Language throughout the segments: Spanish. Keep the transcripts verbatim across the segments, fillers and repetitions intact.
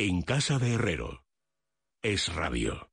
En casa de Herrero. Es Radio.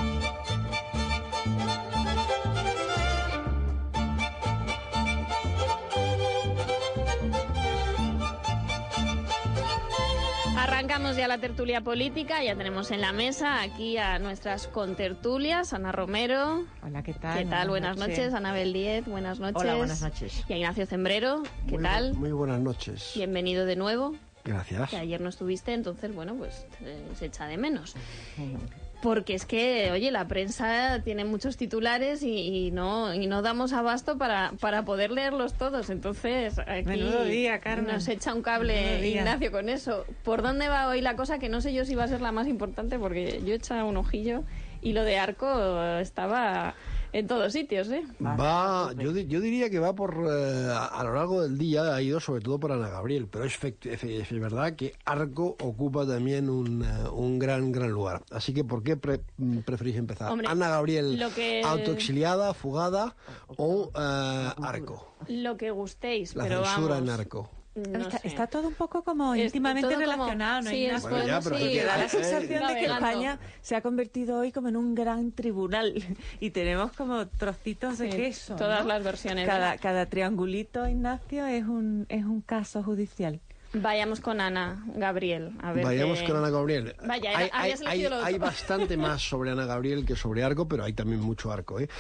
Arrancamos ya la tertulia política, ya tenemos en la mesa aquí a nuestras contertulias, Ana Romero. Hola, ¿qué tal? ¿Qué tal? Buenas, buenas noches. noches. Anabel Díez, buenas noches. Hola, buenas noches. Y a Ignacio Zembrero, ¿qué muy tal? Bu muy buenas noches. Bienvenido de nuevo. Gracias. Que ayer no estuviste, entonces, bueno, pues eh, se echa de menos. Porque es que, oye, la prensa tiene muchos titulares y, y no y no damos abasto para, para poder leerlos todos. Entonces, aquí Menudo día, Carmen. Nos echa un cable Ignacio con eso. ¿Por dónde va hoy la cosa? Que no sé yo si va a ser la más importante, porque yo he echado un ojillo y lo de Arco estaba en todos sitios, ¿eh? Va, yo, yo diría que va por eh, a lo largo del día, ha ido sobre todo por Ana Gabriel, pero es, es, es verdad que Arco ocupa también un, uh, un gran gran lugar. Así que, ¿por qué pre preferís empezar? Hombre, Ana Gabriel, lo que... autoexiliada, fugada o uh, Arco. Lo que gustéis, La pero censura vamos. en Arco. No está, sé. está todo un poco como Es íntimamente todo relacionado, como, ¿no? Sí, Ignacio? Bueno, ya, pero sí, Que da la eh, sensación de que navegando. España se ha convertido hoy como en un gran tribunal y tenemos como trocitos de Sí, queso, todas ¿no? las versiones. Cada, cada triangulito, Ignacio, es un, es un caso judicial. Vayamos con Ana Gabriel. A ver Vayamos qué... con Ana Gabriel. Vaya, hay, habías hay, hay, elegido lo hay otro. bastante más sobre Ana Gabriel que sobre Arco, pero hay también mucho Arco. ¿eh?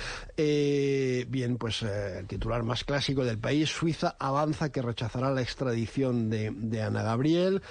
Eh, bien, pues eh, el titular más clásico del país: Suiza avanza que rechazará la extradición de, de Ana Gabriel.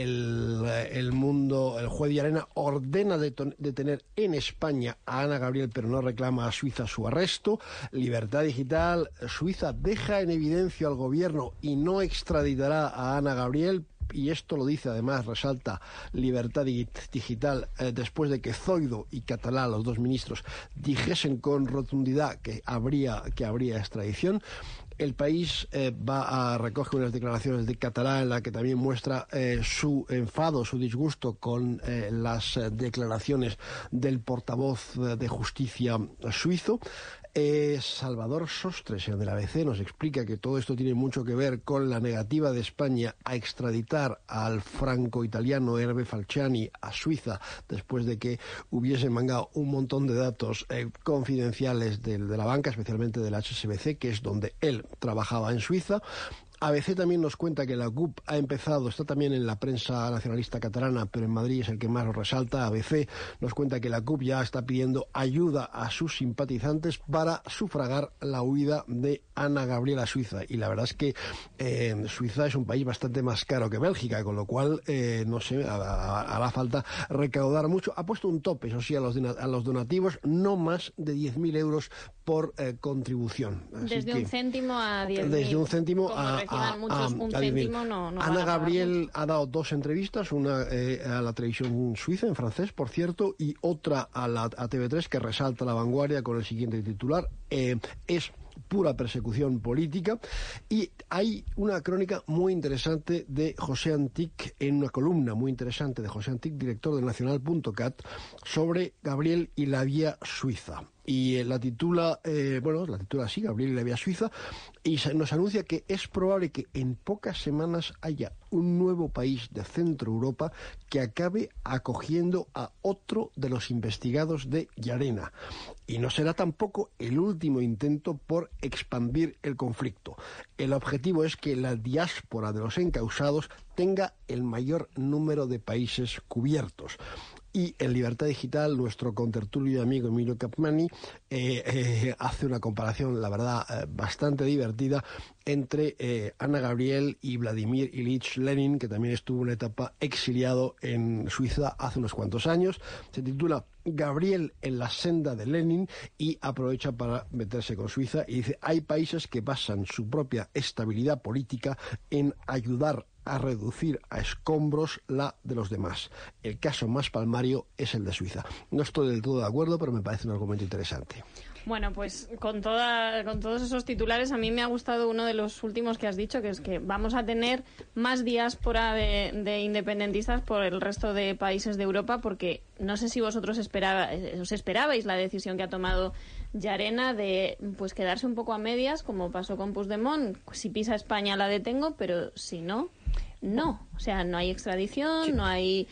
El, el mundo, el juez de Llarena ordena detener en España a Ana Gabriel, pero no reclama a Suiza su arresto. Libertad Digital: Suiza deja en evidencia al gobierno y no extraditará a Ana Gabriel. Y esto lo dice, además, resalta Libertad Digital, eh, después de que Zoido y Catalá, los dos ministros, dijesen con rotundidad que habría, que habría extradición. El País eh, va a recoger unas declaraciones de Catalá en la que también muestra eh, su enfado, su disgusto con eh, las eh, declaraciones del portavoz eh, de justicia suizo. Eh, Salvador Sostres, el de la A B C, nos explica que todo esto tiene mucho que ver con la negativa de España a extraditar al franco-italiano Hervé Falciani a Suiza después de que hubiese mangado un montón de datos eh, confidenciales de, de la banca, especialmente del H S B C, que es donde él trabajaba en Suiza. A B C también nos cuenta que la C U P ha empezado, está también en la prensa nacionalista catalana, pero en Madrid es el que más lo resalta. A B C nos cuenta que la C U P ya está pidiendo ayuda a sus simpatizantes para sufragar la huida de Ana Gabriel a Suiza. Y la verdad es que eh, Suiza es un país bastante más caro que Bélgica, con lo cual, eh, no sé, hará falta recaudar mucho. Ha puesto un tope, eso sí, a los, a los donativos, no más de diez mil euros por eh, contribución. Así desde que, un céntimo a diez mil. Desde un céntimo a... A, muchos, un a céntimo no, no Ana Gabriel mucho. ha dado dos entrevistas, una eh, a la televisión suiza, en francés, por cierto, y otra a la a T V tres, que resalta La Vanguardia con el siguiente titular: eh, es pura persecución política. Y hay una crónica muy interesante de José Antic, en una columna muy interesante de José Antic, director de nacional punto cat, sobre Gabriel y la vía suiza. Y eh, la titula, eh, bueno, la titula así, Gabriel y la vía suiza, y se, nos anuncia que es probable que en pocas semanas haya un nuevo país de Centro Europa que acabe acogiendo a otro de los investigados de Llarena. Y no será tampoco el último intento por expandir el conflicto. El objetivo es que la diáspora de los encausados tenga el mayor número de países cubiertos. Y en Libertad Digital, nuestro contertulio y amigo Emilio Capmany eh, eh, hace una comparación, la verdad, eh, bastante divertida entre eh, Ana Gabriel y Vladimir Ilich Lenin, que también estuvo una etapa exiliado en Suiza hace unos cuantos años. Se titula Gabriel en la senda de Lenin y aprovecha para meterse con Suiza y dice: hay países que basan su propia estabilidad política en ayudar a reducir a escombros la de los demás. El caso más palmario es el de Suiza. No estoy del todo de acuerdo, pero me parece un argumento interesante. Bueno, pues con toda, con todos esos titulares, a mí me ha gustado uno de los últimos que has dicho, que es que vamos a tener más diáspora de, de independentistas por el resto de países de Europa, porque no sé si vosotros esperaba, os esperabais la decisión que ha tomado Llarena de pues quedarse un poco a medias, como pasó con Puigdemont. Si pisa España la detengo, pero si no, no. O sea, no hay extradición, sí. no hay...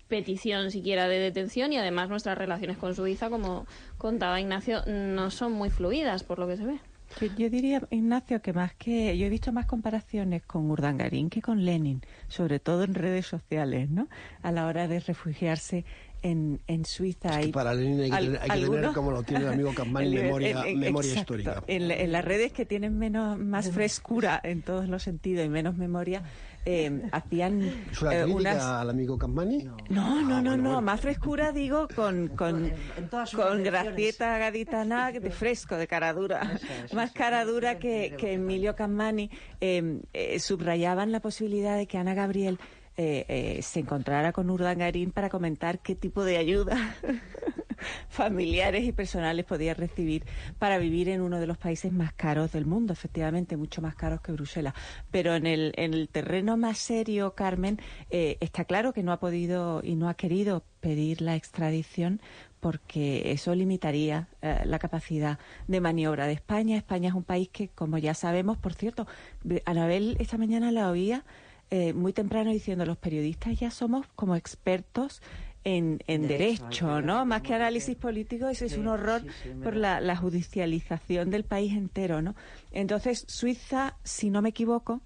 petición siquiera de detención, y además nuestras relaciones con Suiza, como contaba Ignacio, no son muy fluidas, por lo que se ve. Yo, yo diría, Ignacio, que más que... Yo he visto más comparaciones con Urdangarín que con Lenin, sobre todo en redes sociales, ¿no? A la hora de refugiarse en, en Suiza. Es que para Lenin hay que, tener, hay que tener, como lo tiene el amigo Capmany, memoria, en, en, memoria exacto, histórica. En, en las redes que tienen menos más frescura en todos los sentidos y menos memoria, eh, hacían ¿Es una eh, crítica unas... al amigo Capmany? No, no, no, ah, no, bueno, no. Bueno. Más frescura, digo, con, con, en, en con Gracieta Gaditana de fresco, de cara dura. Eso, eso, más cara dura que, que Emilio Capmany. Eh, eh, subrayaban la posibilidad de que Ana Gabriel eh, eh, se encontrara con Urdangarín para comentar qué tipo de ayuda familiares y personales podía recibir para vivir en uno de los países más caros del mundo, efectivamente, mucho más caros que Bruselas. Pero en el, en el terreno más serio, Carmen, eh, está claro que no ha podido y no ha querido pedir la extradición porque eso limitaría eh, la capacidad de maniobra de España. España es un país que, como ya sabemos, por cierto, Anabel esta mañana la oía eh, muy temprano diciendo los periodistas ya somos como expertos en, en derecho, derecho ¿no? Más que análisis político, eso es un horror sí, sí, por la, la judicialización del país entero, ¿no? Entonces, Suiza, si no me equivoco,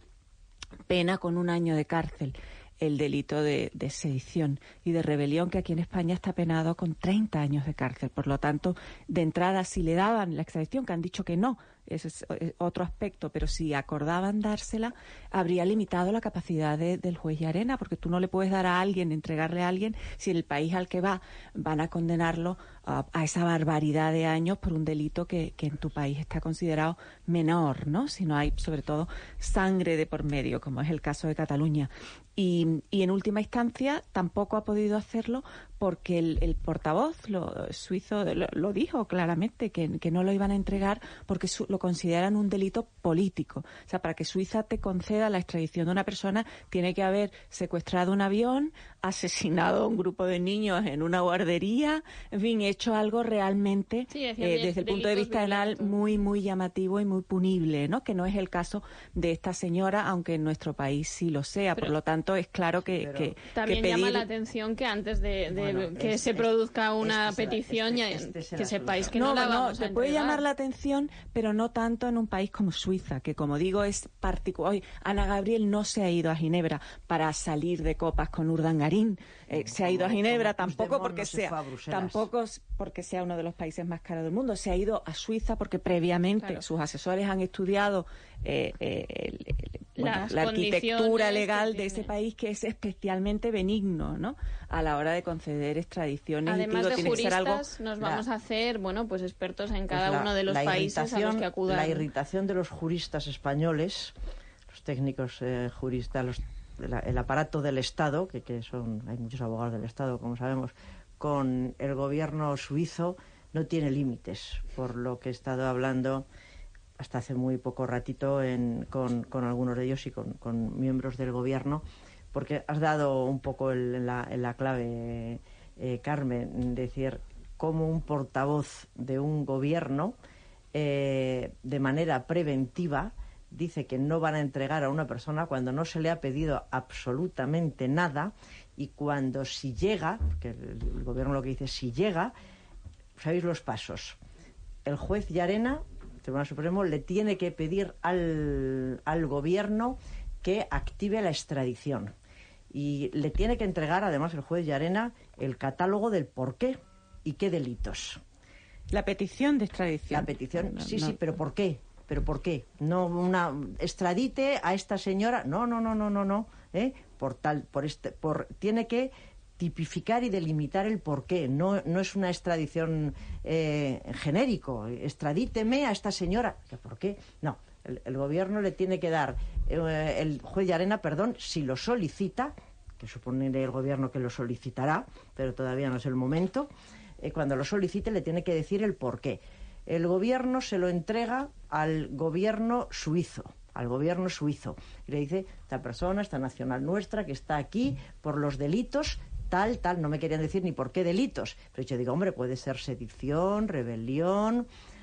pena con un año de cárcel el delito de, de sedición y de rebelión, que aquí en España está penado con treinta años de cárcel. Por lo tanto, de entrada, si le daban la extradición, que han dicho que no, ese es otro aspecto, pero si acordaban dársela, habría limitado la capacidad de, del juez Llarena, porque tú no le puedes dar a alguien, entregarle a alguien, si en el país al que va van a condenarlo a, a esa barbaridad de años por un delito que, que en tu país está considerado menor, ¿no? Si no hay, sobre todo, sangre de por medio, como es el caso de Cataluña. Y, y en última instancia tampoco ha podido hacerlo porque el, el portavoz lo, suizo lo, lo dijo claramente, que, que no lo iban a entregar porque su, lo consideran un delito político. O sea, para que Suiza te conceda la extradición de una persona, tiene que haber secuestrado un avión, asesinado a un grupo de niños en una guardería, en fin, hecho algo realmente, sí, eh, desde el punto de vista penal, muy, muy llamativo y muy punible, ¿no? Que no es el caso de esta señora, aunque en nuestro país sí lo sea. Pero, por lo tanto, es claro que, sí, que también que pedir... llama la atención que antes de, de bueno, que es, se produzca una este petición este, este, este que sepáis que no, no la vamos no, a te puede llamar la atención, pero no tanto en un país como Suiza, que como digo es particular. Hoy Ana Gabriel no se ha ido a Ginebra para salir de copas con Urdangarín, eh, se ha ido a Ginebra tampoco porque sea tampoco porque sea uno de los países más caros del mundo, se ha ido a Suiza porque previamente claro. sus asesores han estudiado eh, eh, el, el, bueno, la arquitectura legal de ese país, que es especialmente benigno, ¿no? A la hora de conceder extradiciones. Además y, digo, de tiene juristas, que ser algo, nos vamos la, a hacer, bueno, pues expertos en cada pues la, uno de los países a los que acudan. La irritación de los juristas españoles, los técnicos eh, juristas, los, la, el aparato del Estado, que, que son, hay muchos abogados del Estado, como sabemos, con el gobierno suizo no tiene límites, por lo que he estado hablando hasta hace muy poco ratito en, con, con algunos de ellos y con, con miembros del gobierno, porque has dado un poco el, en, la, en la clave, eh, Carmen, decir cómo un portavoz de un gobierno eh, de manera preventiva dice que no van a entregar a una persona cuando no se le ha pedido absolutamente nada, y cuando si llega, que el, el gobierno lo que dice si llega, sabéis los pasos. El juez Llarena, el Tribunal Supremo, le tiene que pedir al, al gobierno que active la extradición, y le tiene que entregar además el juez Llarena el catálogo del por qué y qué delitos. La petición de extradición. La petición, no, sí, no. sí, pero ¿por qué? ¿Pero por qué? No una extradite a esta señora, no, no, no, no, no, no, ¿eh? Por tal, por este, por tiene que tipificar y delimitar el porqué. No, no es una extradición eh, genérico. Extradíteme a esta señora. ¿Por qué? No. El, el gobierno le tiene que dar, eh, el juez Llarena, perdón, si lo solicita, que supone el gobierno que lo solicitará, pero todavía no es el momento, eh, cuando lo solicite le tiene que decir el porqué. El gobierno se lo entrega al gobierno suizo. al gobierno suizo y le dice, esta persona, esta nacional nuestra que está aquí por los delitos tal, tal, no me querían decir ni por qué delitos, pero yo digo, hombre, puede ser sedición, rebelión,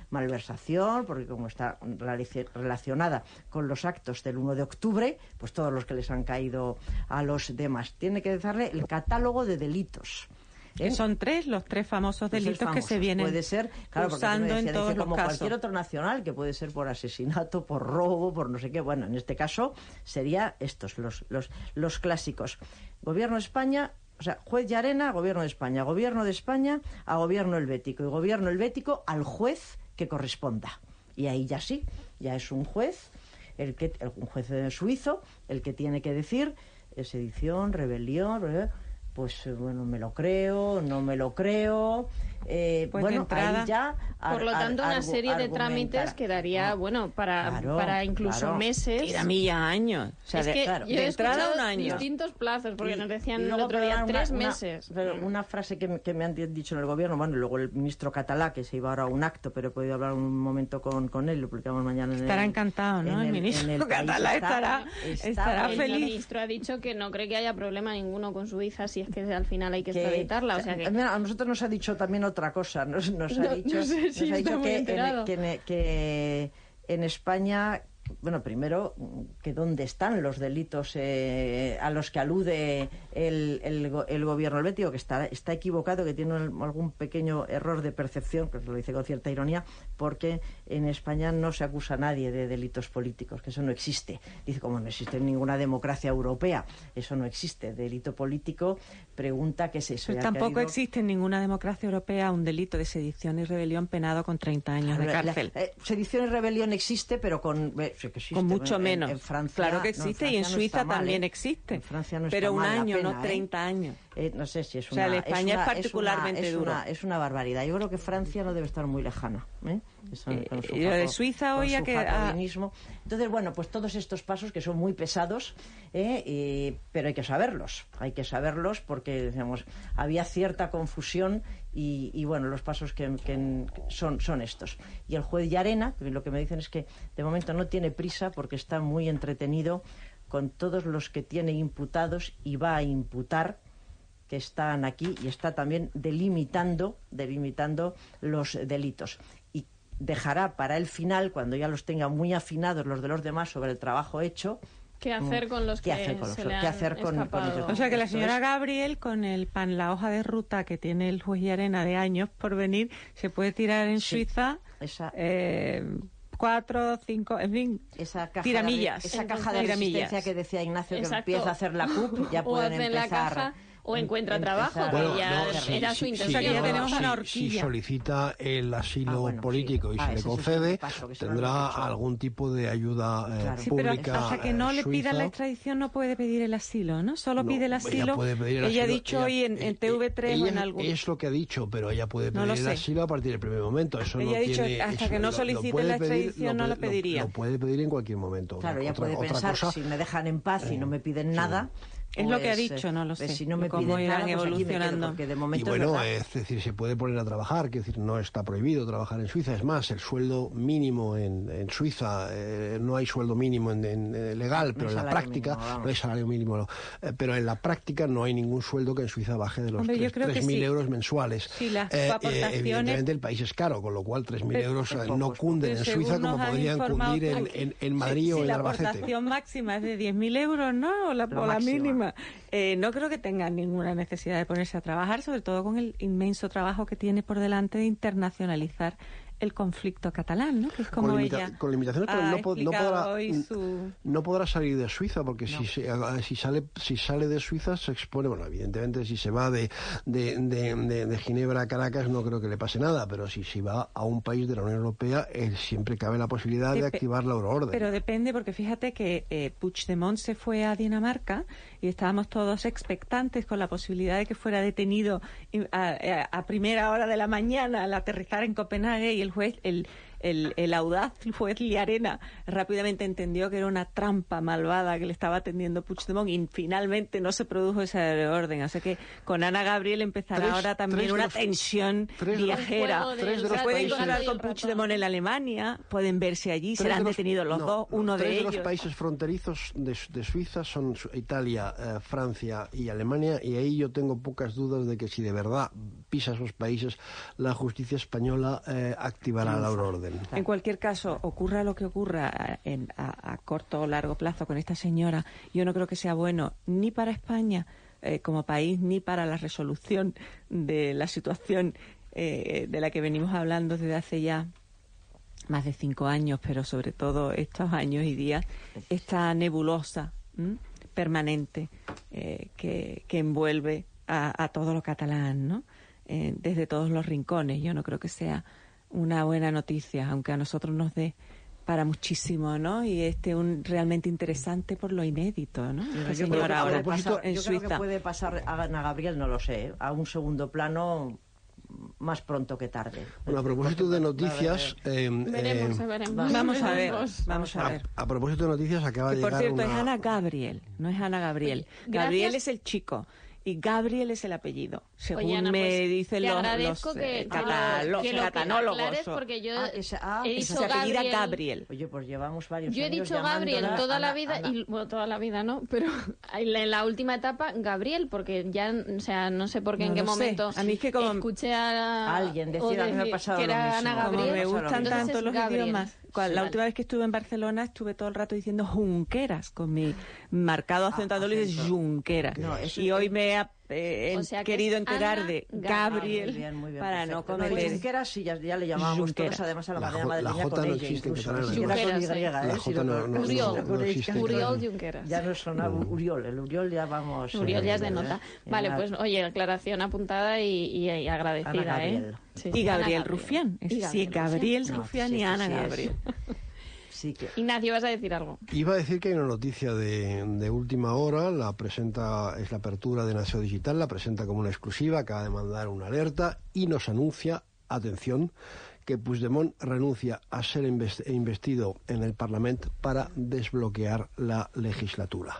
malversación, porque como está relacionada con los actos del uno de octubre, pues todos los que les han caído a los demás. Tiene que darle el catálogo de delitos. Que son tres, los tres famosos delitos famosos, que se vienen puede ser, claro, usando decía, en todos dice, los como casos. Cualquier otro nacional, que puede ser por asesinato, por robo, por no sé qué. Bueno, en este caso sería estos, los, los, los clásicos. Gobierno de España, o sea, juez Llarena, Gobierno de España. Gobierno de España a Gobierno helvético. Y Gobierno helvético al juez que corresponda. Y ahí ya sí, ya es un juez, el que, el, un juez suizo, el que tiene que decir sedición, rebelión... ¿verdad? Pues bueno, me lo creo, no me lo creo. Eh, pues bueno, entrada, ahí ya. Por lo tanto, ar, una serie de trámites que daría, no, bueno, para, claro, para incluso claro. meses. Tira milla años. O sea, es de, que claro, yo de he entrada un año. distintos plazos, porque y, nos decían el otro día una, tres una, meses. Pero una frase que, que me han dicho en el gobierno, bueno, y luego el ministro catalá, que se iba ahora a un acto, pero he podido hablar un momento con, con él, lo publicamos mañana en Estará el, encantado, ¿no? El, el ministro el catalá estará, está, estará el feliz. El ministro ha dicho que no cree que haya problema ninguno con Suiza si es que al final hay que, que extraditarla. O sea que... Mira, a nosotros nos ha dicho también otra cosa. Nos, nos ha no, dicho, no sé si nos ha dicho que, en, que, que en España, bueno, primero, que dónde están los delitos eh, a los que alude el, el, el gobierno helvético, que está, está equivocado, que tiene algún pequeño error de percepción, que lo dice con cierta ironía, porque en España no se acusa a nadie de delitos políticos, que eso no existe. Dice, como no existe ninguna democracia europea, eso no existe. Delito político, pregunta qué es eso. Pero tampoco habido... existe en ninguna democracia europea un delito de sedición y rebelión penado con treinta años de cárcel. La, la, eh, sedición y rebelión existe, pero con... Eh, que existe, con mucho en, menos. En, en Francia, claro que existe, no, en y en Suiza no también mal, existe. En Francia no pero está un mal año, pena, no treinta ¿eh? años. Eh, no sé si es O una... sea, España es, una, es particularmente es una, duro. Es una, es una barbaridad. Yo creo que Francia no debe estar muy lejana. ¿eh? Eso, eh, con su y lo de Suiza hoy a que... Ah. Entonces, bueno, pues todos estos pasos que son muy pesados, eh, eh, pero hay que saberlos. Hay que saberlos porque, digamos, había cierta confusión y, y bueno, los pasos que, que son, son estos. Y el juez Llarena, que lo que me dicen es que de momento no tiene prisa porque está muy entretenido con todos los que tiene imputados y va a imputar, que están aquí, y está también delimitando, delimitando los delitos. Y dejará para el final, cuando ya los tenga muy afinados los de los demás sobre el trabajo hecho, ¿qué hacer con los que hacer con se los, le ¿qué hacer con, con ellos? O sea que la señora Gabriel, con el pan, la hoja de ruta que tiene el juez Llarena de años por venir, se puede tirar en sí, Suiza esa... eh, cuatro, cinco, en fin, esa caja tiramillas. De, esa caja de resistencia que decía Ignacio, exacto, que empieza a hacer la C U P, ya pueden empezar... La caja, o encuentra trabajo, bueno, que ya no, sí, era sí, su intención. sí, ya no, tenemos sí, una horquilla. Si solicita el asilo ah, bueno, político sí. y ah, se le concede, paso, tendrá algún tipo de ayuda eh, claro. sí, pública. Pero hasta que no eh, le suiza, pidan la extradición no puede pedir el asilo, ¿no? Solo no, pide el asilo. Ella, pedir el ella asilo, ha dicho ella, hoy en, en T V tres ella, o en algún... Es lo que ha dicho, pero ella puede pedir no el asilo a partir del primer momento. Eso ella no ha dicho tiene, hasta eso, que no lo, solicite lo la pedir, extradición lo, no lo pediría. Lo, lo puede pedir en cualquier momento. Claro, otra, ella puede otra pensar, cosa, si me dejan en paz y no me piden sí. nada... Es pues, lo que ha dicho, no lo sé. Si no me cómo piden irán nada, pues evolucionando. Quedo, de momento y bueno, es, es decir, se puede poner a trabajar, que decir, no está prohibido trabajar en Suiza. Es más, el sueldo mínimo en, en Suiza, eh, no hay sueldo mínimo en, en, en legal, pero no en la práctica, mínimo, no hay salario mínimo, no. Eh, pero en la práctica no hay ningún sueldo que en Suiza baje de los tres mil sí. euros mensuales. Sí, las eh, aportaciones... eh, evidentemente el país es caro, con lo cual tres mil euros eh, no cunden en Suiza como podrían cundir en, en, en Madrid sí, o sí, en la Albacete. La aportación máxima es de diez mil euros, ¿no? O la, o la mínima. Eh, no creo que tengan ninguna necesidad de ponerse a trabajar, sobre todo con el inmenso trabajo que tiene por delante de internacionalizar el conflicto catalán, ¿no? Que es como con limita ella con limitaciones, pero no, no podrá su... no podrá salir de Suiza porque no. si se, si sale si sale de Suiza se expone, bueno, evidentemente si se va de de, de, de, de Ginebra a Caracas no creo que le pase nada, pero si si va a un país de la Unión Europea eh, siempre cabe la posibilidad Dep de activar la euroorden. Pero depende, porque fíjate que eh, Puigdemont se fue a Dinamarca y estábamos todos expectantes con la posibilidad de que fuera detenido a, a, a primera hora de la mañana al aterrizar en Copenhague, y el juez el el, el audaz juez Llarena rápidamente entendió que era una trampa malvada que le estaba tendiendo Puigdemont y finalmente no se produjo ese orden. Así que con Ana Gabriel empezará tres, ahora también una los, tres viajera. Tres de se pueden países, encontrar con Puigdemont en Alemania, pueden verse allí, serán de los, detenidos los no, dos, uno de ellos. Tres de los países fronterizos de, de Suiza son Italia, eh, Francia y Alemania, y ahí yo tengo pocas dudas de que si de verdad pisa esos países, la justicia española eh, activará la orden. En cualquier caso, ocurra lo que ocurra en, a, a corto o largo plazo con esta señora, yo no creo que sea bueno ni para España eh, como país, ni para la resolución de la situación eh, de la que venimos hablando desde hace ya más de cinco años, pero sobre todo estos años y días, esta nebulosa ¿m? permanente eh, que, que envuelve a, a todo lo catalán, ¿no? Eh, desde todos los rincones. Yo no creo que sea una buena noticia, aunque a nosotros nos dé para muchísimo, ¿no? Y este un realmente interesante por lo inédito, ¿no? Yo, yo, creo, que ahora pasar, en yo creo que puede pasar a Ana Gabriel, no lo sé, a un segundo plano más pronto que tarde. Bueno, a propósito de noticias... Eh, veremos, eh, veremos. Vamos a ver, vamos a ver. A, a propósito de noticias, acaba que de por llegar cierto, una... es Ana Gabriel, no es Ana Gabriel. Oye, Gabriel es el chico. Y Gabriel es el apellido, según Oye, Ana, me pues, dicen te los, agradezco los que, eh, que cata- lo, los que lo catanólogos. aclares porque yo ah, esa, ah, he dicho se apellida Gabriel. Gabriel. Oye, pues llevamos varios Yo he años dicho Gabriel llamándola toda Ana, la vida, Ana. y bueno, toda la vida no, pero en la última etapa Gabriel, porque ya, o sea, no sé por qué, No en qué lo sé. momento A mí es que como- escuché a Alguien decir, o a mí me ha decir pasado que lo era mismo. Ana Como Como Gabriel. me Entonces gustan es tanto los Gabriel. idiomas. Cual- Sí, la vale. última vez que estuve en Barcelona estuve todo el rato diciendo Junqueras, con mi marcado acento Ah, andaluz, acento. Junqueras. No, eso y es- hoy me he eh, O sea que querido es enterar Ana de Gabriel. Gabriel Muy bien, muy bien, para perfecto. no cometer... No, Junqueras sí, ya, ya le llamábamos Junqueras. todos, además a la, La manera J- la madrileña J con no ella, existe en incluso. catalán. Ni siquiera con Junqueras, Y, sí. ¿eh? La sino J no- con- no- Uriol, con no H. existe en Uriol catalán. Junqueras. Ya no suena Uriol, el Uriol ya vamos... Uriol ya es de eh, nota. eh, Vale, Ana- pues oye, aclaración apuntada y, y, y agradecida, Ana Gabriel. ¿eh? Sí, Y Ana Gabriel Gabriel. Rufián. Y Sí, Gabriel Gabriel No, Rufián sí, y sí, Ana sí, es. Gabriel. Sí que... Ignacio, vas a decir algo. Iba a decir que hay una noticia de, de última hora, la presenta, es la apertura de Nació Digital, la presenta como una exclusiva, acaba de mandar una alerta y nos anuncia, atención, que Puigdemont renuncia a ser invest- investido en el Parlamento para desbloquear la legislatura.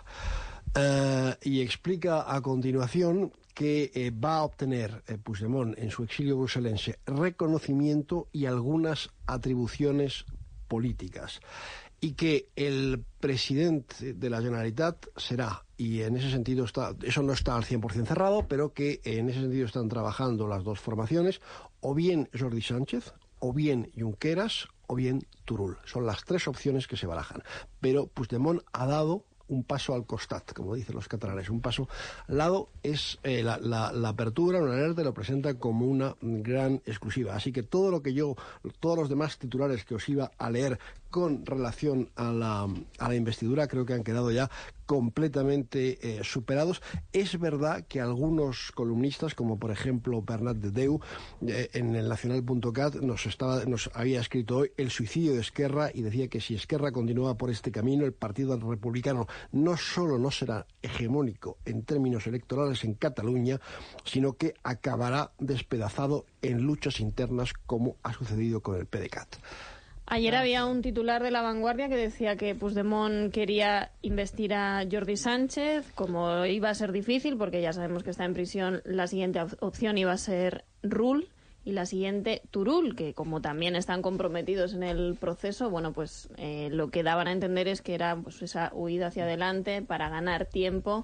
Eh, y explica a continuación que eh, va a obtener eh, Puigdemont en su exilio bruselense reconocimiento y algunas atribuciones políticas y que el presidente de la Generalitat será, y en ese sentido está, eso no está al cien por ciento cerrado, pero que en ese sentido están trabajando las dos formaciones, o bien Jordi Sánchez, o bien Junqueras, o bien Turull. Son las tres opciones que se barajan. Pero Puigdemont ha dado un paso al costat, como dicen los catalanes, un paso al lado, es eh, la, la, la apertura, una alerta, lo presenta como una gran exclusiva. Así que todo lo que yo, todos los demás titulares que os iba a leer con relación a la, a la investidura, creo que han quedado ya completamente eh, superados. Es verdad que algunos columnistas, como por ejemplo Bernat de Deu, eh, en el nacional punto cat nos, estaba, nos había escrito hoy el suicidio de Esquerra y decía que si Esquerra continúa por este camino, el Partido Republicano no solo no será hegemónico en términos electorales en Cataluña, sino que acabará despedazado en luchas internas como ha sucedido con el P D C A T. Ayer había un titular de La Vanguardia que decía que Puigdemont quería investir a Jordi Sánchez, como iba a ser difícil, porque ya sabemos que está en prisión, la siguiente op- opción iba a ser Rull y la siguiente Turull, que como también están comprometidos en el proceso, bueno, pues eh, lo que daban a entender es que era pues esa huida hacia adelante para ganar tiempo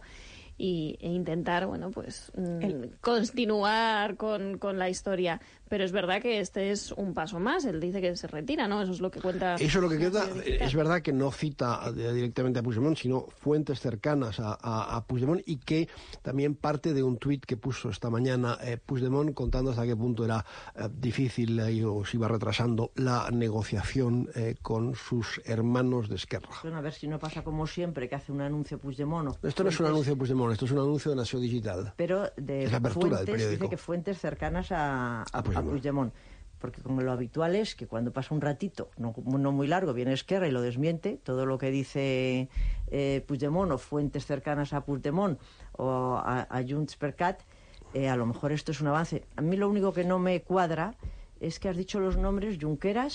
y, e intentar, bueno, pues mm, El- continuar con, con la historia. Pero es verdad que este es un paso más. Él dice que se retira, ¿no? Eso es lo que cuenta. Eso es lo que queda. Nació Digital. Es verdad que no cita eh, directamente a Puigdemont, sino fuentes cercanas a, a, a Puigdemont, y que también parte de un tuit que puso esta mañana eh, Puigdemont contando hasta qué punto era eh, difícil eh, y os iba retrasando la negociación eh, con sus hermanos de Esquerra. Bueno, a ver si no pasa como siempre, que hace un anuncio Puigdemont. o Esto no es un fuentes- anuncio de Puigdemont, esto es un anuncio de Nació Digital. Pero de Es la apertura del fuentes, periódico. dice que fuentes cercanas a, a, A Puigdemont. a Puigdemont. Porque como lo habitual es que cuando pasa un ratito, no, no muy largo, viene Esquerra y lo desmiente, todo lo que dice eh, Puigdemont o fuentes cercanas a Puigdemont o a, a Junts per Cat, eh, a lo mejor esto es un avance. A mí lo único que no me cuadra es que has dicho los nombres Junqueras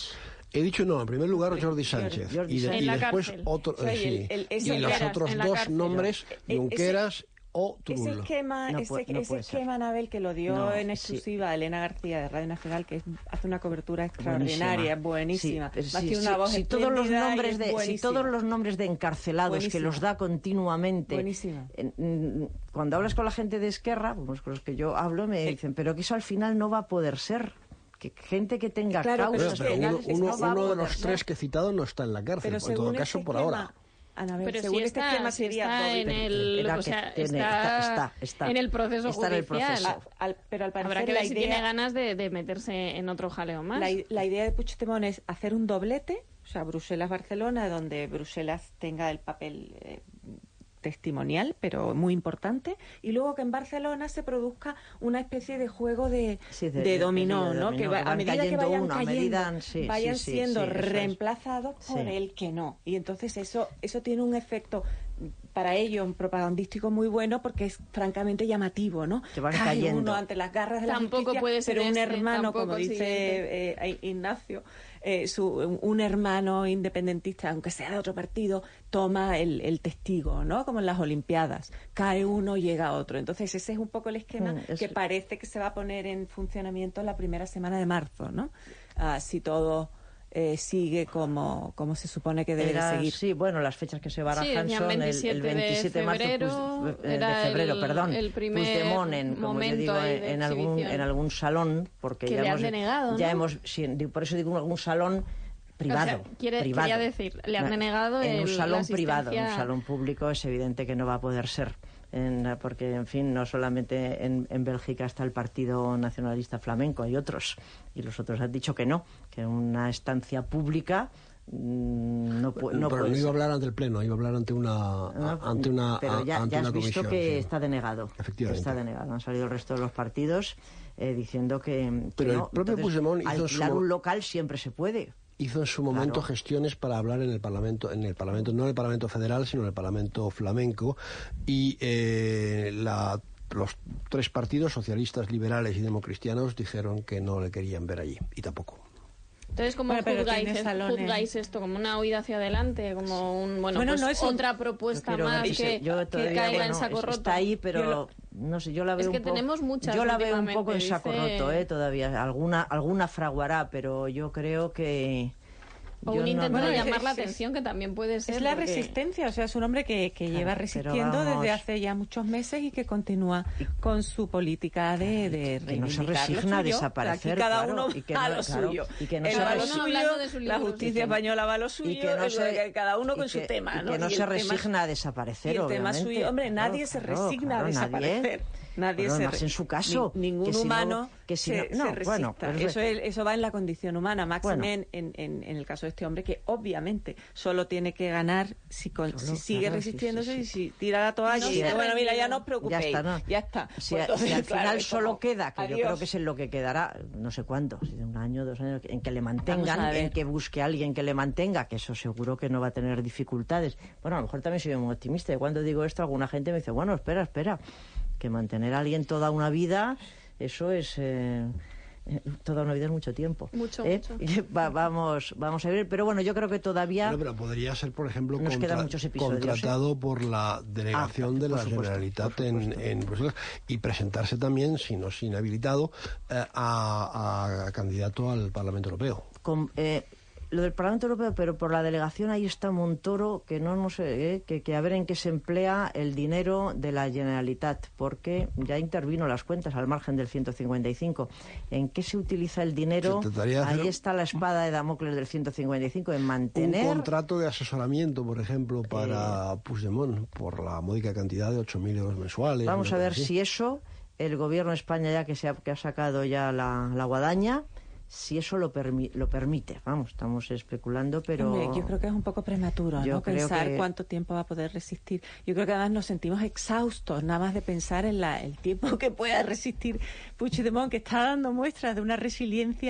He dicho no, en primer lugar Jordi Sánchez. Jordi y, de, Sánchez. y En la después cárcel. otro, O sea, y sí, el- el- y ese- los Junqueras, otros en la dos cárcel. nombres, Ese- Junqueras o Ese Turull. esquema, No ese, puede- no ese puede ser. esquema, Anabel, que lo dio No, en sí. exclusiva Elena García de Radio Nacional, que es- hace una cobertura extraordinaria, buenísima. Sí, Más sí, que una sí, voz sí, todos los espléndida y nombres es de si buenísima. todos los nombres de encarcelados Buenísima. que los da continuamente. Buenísima. en- en- cuando hablas con la gente de Esquerra, pues con los que yo hablo, me dicen, pero que eso al final no va a poder ser. Que gente que tenga Claro, pero causas es que Pero uno, penales uno- no va a uno de poder los ser. tres que he citado no está en la cárcel, Pero en todo según caso este por esquema, ahora. Anabel, Pero según si este está, esquema si sería está doble. en el, Era o que sea, tiene- está, está- está- en el proceso está en el judicial. proceso. A- al- pero al parecer Habrá que la ver si idea, tiene ganas de, de meterse en otro jaleo más. la, la idea de Puigdemont es hacer un doblete, o sea, Bruselas-Barcelona, donde Bruselas tenga el papel eh, testimonial, pero muy importante, y luego que en Barcelona se produzca una especie de juego de, Sí, de, de- de- dominó, de ¿no? dominó, Que va- que a van medida que cayendo vayan uno, a cayendo, medida- sí, vayan sí, sí, siendo sí, eso es. reemplazados por Sí. el que no. Y entonces eso, eso tiene un efecto para ellos propagandístico muy bueno porque es francamente llamativo, ¿no? Que van Cae cayendo. uno ante las garras de la Tampoco justicia, puede ser pero un este, hermano, tampoco como el dice siguiente. eh, Ignacio, eh, su, un hermano independentista, aunque sea de otro partido, toma el, el testigo, ¿no? Como en las Olimpiadas. Cae uno, llega otro. Entonces ese es un poco el esquema Mm, es- que parece que se va a poner en funcionamiento la primera semana de marzo, ¿no? Ah, si todo eh, sigue como, como se supone que debe Era- de seguir. Sí, bueno, las fechas que se Sí, barajan decían son el- veintisiete el veintisiete de marzo, febrero, pues, eh, de era febrero, el- perdón, el primer Puigdemont en, como yo momento digo, ahí de en algún exhibición. en algún salón, porque Que ya le han hemos, denegado, ya ¿no? hemos, sí, di- por eso digo algún salón privado, O sea, quiere- privado. quería decir, le han No, denegado en un el- salón la privado, en un asistencia- salón público es evidente que no va a poder ser. En- porque, en fin, no solamente en, en Bélgica está el Partido Nacionalista Flamenco, hay otros, y los otros han dicho que no, que una estancia pública mm, no, pu- no pero puede no iba a ser. hablar ante el Pleno, iba a hablar ante una, No, ante una, pero ya, ante ya una has visto comisión. que sí. está denegado. Efectivamente. Está denegado. Han salido el resto de los partidos eh, diciendo que, que Pero el no. propio Entonces, Puigdemont hizo en su alquilar mo- un local siempre se puede. Hizo en su momento Claro. gestiones para hablar en el Parlamento, en el Parlamento, no en el Parlamento Federal, sino en el Parlamento flamenco, y eh, la, los tres partidos, socialistas, liberales y democristianos, dijeron que no le querían ver allí, y tampoco. Entonces, ¿cómo Bueno, pero juzgáis, tiene es- salones. juzgáis esto? ¿Como una huida hacia adelante? ¿Como un, bueno, Bueno, pues no es un- otra propuesta Yo quiero más ver si- que, yo que todavía, caiga en bueno, saco es- roto? Está ahí, pero Yo lo- no sé, yo la veo Es que un poco- tenemos muchas Yo la veo un poco en últimamente, saco dice- roto, eh, todavía. Alguna, alguna fraguará, pero yo creo que. O yo un no- intento no- de es- llamar la es- atención, que también puede ser. Es la porque- resistencia, o sea, es un hombre que, que Claro, lleva pero resistiendo vamos- desde hace ya muchos meses y que continúa con su política de, de que no se reivindicar lo resigna a suyo. desaparecer, Aquí cada claro, uno y que va a no- lo claro, suyo. y que no Él se va a lo resigna- No, suyo, hablando de su la libro. justicia Y que- española va a lo suyo, y que no el- se- cada uno y con su que- tema, y ¿no? que no Y se el tema- resigna a desaparecer, y el tema obviamente. suyo, hombre, Claro, nadie se claro, resigna claro, a desaparecer. nadie. Nadie Bueno, se más re- en su caso, ni- ningún que si no- humano que si se, no- no, se resista. bueno, pero eso, es- eso va en la condición humana, máxime Bueno. en, en, en- en el caso de este hombre, que obviamente solo tiene que ganar si, con- Solo, si sigue claro, sí, resistiéndose sí, y sí. si tira la toalla No y se dice, bueno, mira, ya rendido. no os preocupéis, Ya está, ¿no? ya está. Si, Pues a- entonces, si al claro, final es solo como, queda, que yo adiós. creo que es en lo que quedará, no sé cuánto, si de un año, dos años, en que le Vamos mantengan, a ver. en que busque a alguien que le mantenga, que eso seguro que no va a tener dificultades. Bueno, a lo mejor también soy muy optimista, y cuando digo esto, alguna gente me dice, bueno, espera, espera, que mantener a alguien toda una vida, eso es... eh, eh, toda una vida es mucho tiempo. Mucho, ¿eh? mucho. Y va- vamos, vamos a ver, pero bueno, yo creo que todavía... Bueno, pero podría ser, por ejemplo, Nos contra- quedan muchos episodios, contratado por la delegación Ah, de por la supuesto, Generalitat por en, supuesto. en Bruselas y presentarse también, si no es inhabilitado, eh, a, a candidato al Parlamento Europeo. con, eh, lo del Parlamento Europeo, pero por la delegación ahí está Montoro, que no, no sé, eh, que, que a ver en qué se emplea el dinero de la Generalitat, porque ya intervino las cuentas al margen del ciento cincuenta y cinco. ¿En qué se utiliza el dinero? Se trataría de hacer Ahí está la espada de Damocles del ciento cincuenta y cinco, en mantener... Un contrato de asesoramiento, por ejemplo, para Eh, Puigdemont, por la módica cantidad de ocho mil euros mensuales. Vamos una a cosa ver así. si eso, el gobierno de España ya que, se ha, que ha sacado ya la, la guadaña, si eso lo, permi lo permite. Vamos, estamos especulando, pero... Hombre, yo creo que es un poco prematuro, Yo ¿no? creo Pensar que- cuánto tiempo va a poder resistir. Yo creo que además nos sentimos exhaustos nada más de pensar en la, el tiempo que pueda resistir Puigdemont, que está dando muestras de una resiliencia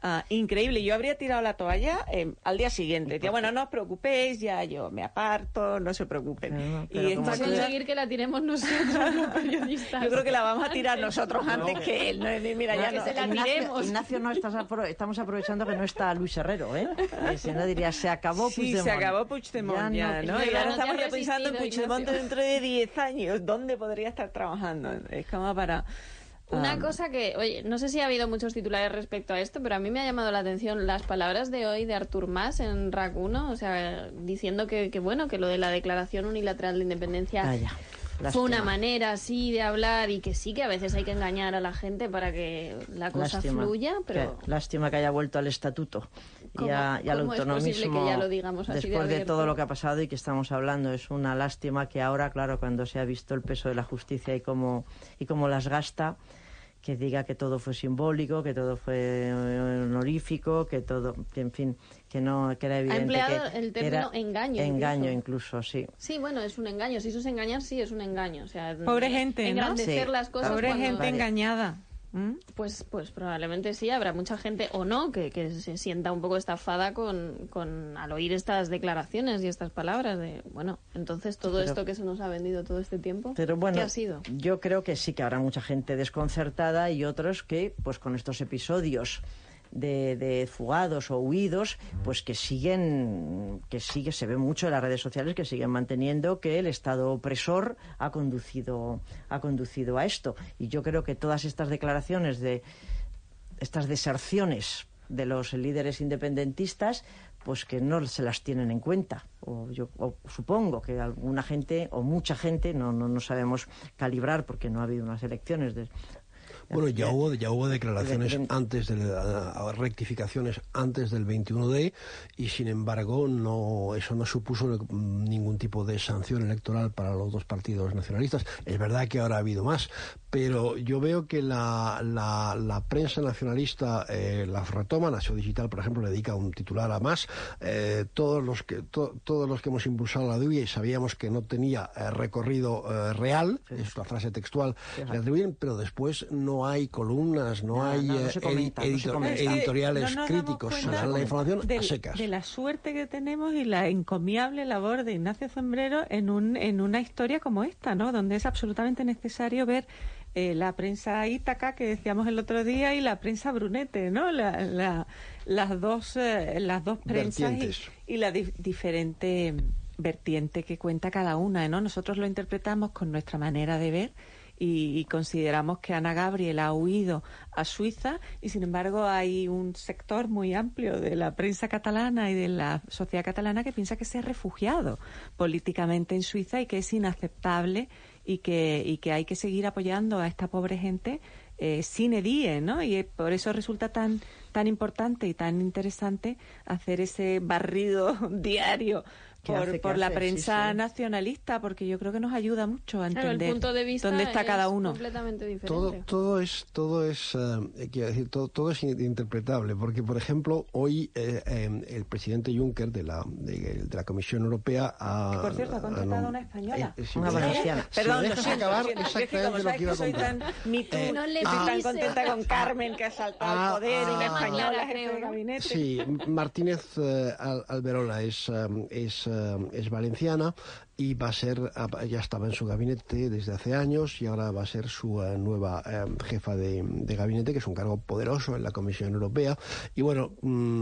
Uh, increíble. Yo habría tirado la toalla eh, al día siguiente. Decía, bueno, no os preocupéis, ya yo me aparto, no se preocupen. Pero, pero y Para conseguir que la tiremos nosotros, los periodistas. Yo creo que la vamos a tirar nosotros antes no. que él. No, mira, no, ya que no. se la Ignacio, tiremos. Ignacio, no estás apro estamos aprovechando que no está Luis Herrero, ¿eh? Eh, si no diría, se acabó Sí, Puigdemont. se acabó Puigdemont ya, ya ¿no? no, Y ahora no estamos te ha ya pensando en resistido, Puigdemont Ignacio. dentro de diez años. ¿Dónde podría estar trabajando? Es como para... Una um, cosa que, oye, no sé si ha habido muchos titulares respecto a esto, pero a mí me ha llamado la atención las palabras de hoy de Artur Mas en RAC uno, o sea, diciendo que, que bueno, que lo de la declaración unilateral de independencia Vaya, fue lástima. una manera así de hablar y que sí que a veces hay que engañar a la gente para que la cosa Lástima. fluya, pero... Que- lástima que haya vuelto al estatuto y, a, y al ¿Cómo es posible autonomismo que ya lo digamos así de después de, abierto? todo lo que ha pasado y que estamos hablando. Es una lástima que ahora, claro, cuando se ha visto el peso de la justicia y cómo, y cómo las gasta, que diga que todo fue simbólico, que todo fue honorífico, que todo, que en fin, que no, que era evidente empleado que, el que término era engaño engaño incluso. incluso, sí. Sí, bueno, es un engaño. Si eso es engañar, sí, es un engaño. O sea, Pobre gente, ¿no? engrandecer Sí. las cosas Pobre cuando- gente Vale. engañada. ¿Mm? Pues, pues probablemente sí, habrá mucha gente o no que, que se sienta un poco estafada con, con al oír estas declaraciones y estas palabras de, bueno, entonces todo Pero- esto que se nos ha vendido todo este tiempo, Pero bueno, ¿qué ha sido? yo creo que sí que habrá mucha gente desconcertada y otros que, pues con estos episodios de, de fugados o huidos, pues que siguen, que sigue, se ve mucho en las redes sociales que siguen manteniendo que el Estado opresor ha conducido, ha conducido a esto. Y yo creo que todas estas declaraciones de estas deserciones de los líderes independentistas, pues que no se las tienen en cuenta. O yo o supongo que alguna gente o mucha gente, no, no, no sabemos calibrar porque no ha habido unas elecciones de, Bueno, ya hubo, ya hubo declaraciones de- de- antes de la- rectificaciones antes del veintiuno de y sin embargo no eso no supuso ningún tipo de sanción electoral para los dos partidos nacionalistas. Es verdad que ahora ha habido más, pero yo veo que la, la, la prensa nacionalista eh, las retoma. Nación Digital, por ejemplo, le dedica un titular a más. Eh, todos los que to, todos los que hemos impulsado la D U I y sabíamos que no tenía eh, recorrido eh, real, Sí. es una frase textual, Sí, le atribuyen, pero después no hay columnas, no, No, hay no, no eh, se edi- comenta, no se edito- comenta. Es que editoriales no nos damos críticos, cuenta se dan la información de, a secas. de la suerte que tenemos y la encomiable labor de Ignacio Sombrero en, un, en una historia como esta, ¿no? Donde es absolutamente necesario ver eh, la prensa Ítaca, que decíamos el otro día, y la prensa Brunete, ¿no? La, la, las, dos, eh, las dos prensas Vertientes. y, y la di- diferente vertiente que cuenta cada una, ¿no? Nosotros lo interpretamos con nuestra manera de ver y, y consideramos que Ana Gabriel ha huido a Suiza y sin embargo hay un sector muy amplio de la prensa catalana y de la sociedad catalana que piensa que se ha refugiado políticamente en Suiza y que es inaceptable y que, y que hay que seguir apoyando a esta pobre gente eh, sine die, ¿no? Y eh, por eso resulta tan tan importante y tan interesante hacer ese barrido diario ¿Qué por, hace, qué por la hace? prensa Sí, sí. nacionalista, porque yo creo que nos ayuda mucho a Claro, el entender punto de vista dónde está es cada uno. completamente diferente. Todo, todo es, todo es, eh, quiero decir, todo, todo es in- interpretable, porque por ejemplo hoy eh, eh, el presidente Juncker de la, de, de la Comisión Europea ha, Que, por cierto, ha contratado nom- una española. eh, eh, si Una me dejas- valenciana. si me Perdón, lo dejas siento, acabar lo siento. Es que exactamente como lo sabes que iba que a soy contar. tan me too, Eh, No le estoy tan pise. contenta con Carmen que ha saltado Ah, al poder, ah, una española ah, jefe de creo, ¿no? gabinete. Sí, Martínez eh, Al- Alberola es, eh, es, eh, es valenciana y va a ser, ya estaba en su gabinete desde hace años y ahora va a ser su eh, nueva eh, jefa de, de gabinete, que es un cargo poderoso en la Comisión Europea. Y bueno,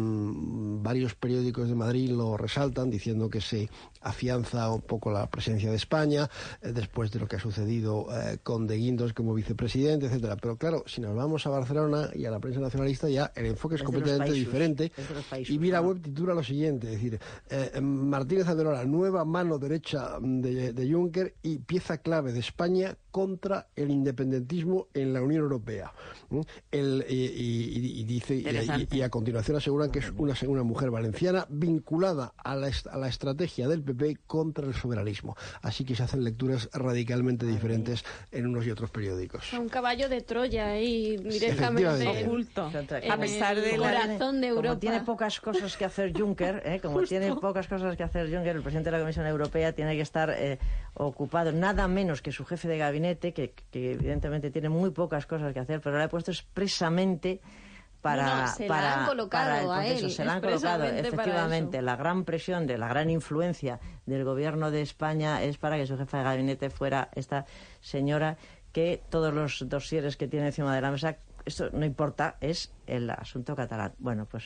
mmm, varios periódicos de Madrid lo resaltan diciendo que se afianza un poco la presencia de España eh, después de lo que ha sucedido eh, con De Guindos como vicepresidente, etcétera. Pero claro, si nos vamos a Barcelona y a la prensa nacionalista, ya el enfoque es Es de los completamente países, diferente. es de los países, Y Vila ¿no? Web titula lo siguiente, es decir, eh, Martínez Alberola, nueva mano derecha de, de Juncker y pieza clave de España contra el independentismo en la Unión Europea. ¿Mm? El, y, y- y dice y, y- y a continuación aseguran que es una, una mujer valenciana vinculada a la, est- a la estrategia del P P contra el soberanismo. Así que se hacen lecturas radicalmente diferentes en unos y otros periódicos. Un caballo de Troya ahí directamente efectivamente. Oculto. en A pesar el de la... corazón de Como Europa. tiene pocas cosas que hacer Juncker, ¿eh? como tiene pocas cosas que hacer Juncker, el presidente de la Comisión Europea tiene que estar eh, ocupado nada menos que su jefe de gabinete, que, que evidentemente tiene muy pocas cosas que hacer, pero le ha puesto expresamente para, no, no, se para, la han colocado para el a proceso. él, Se la han colocado, efectivamente. para La gran presión, de la gran influencia del gobierno de España es para que su jefa de gabinete fuera esta señora, que todos los dosieres que tiene encima de la mesa, esto no importa, es el asunto catalán. Bueno, pues,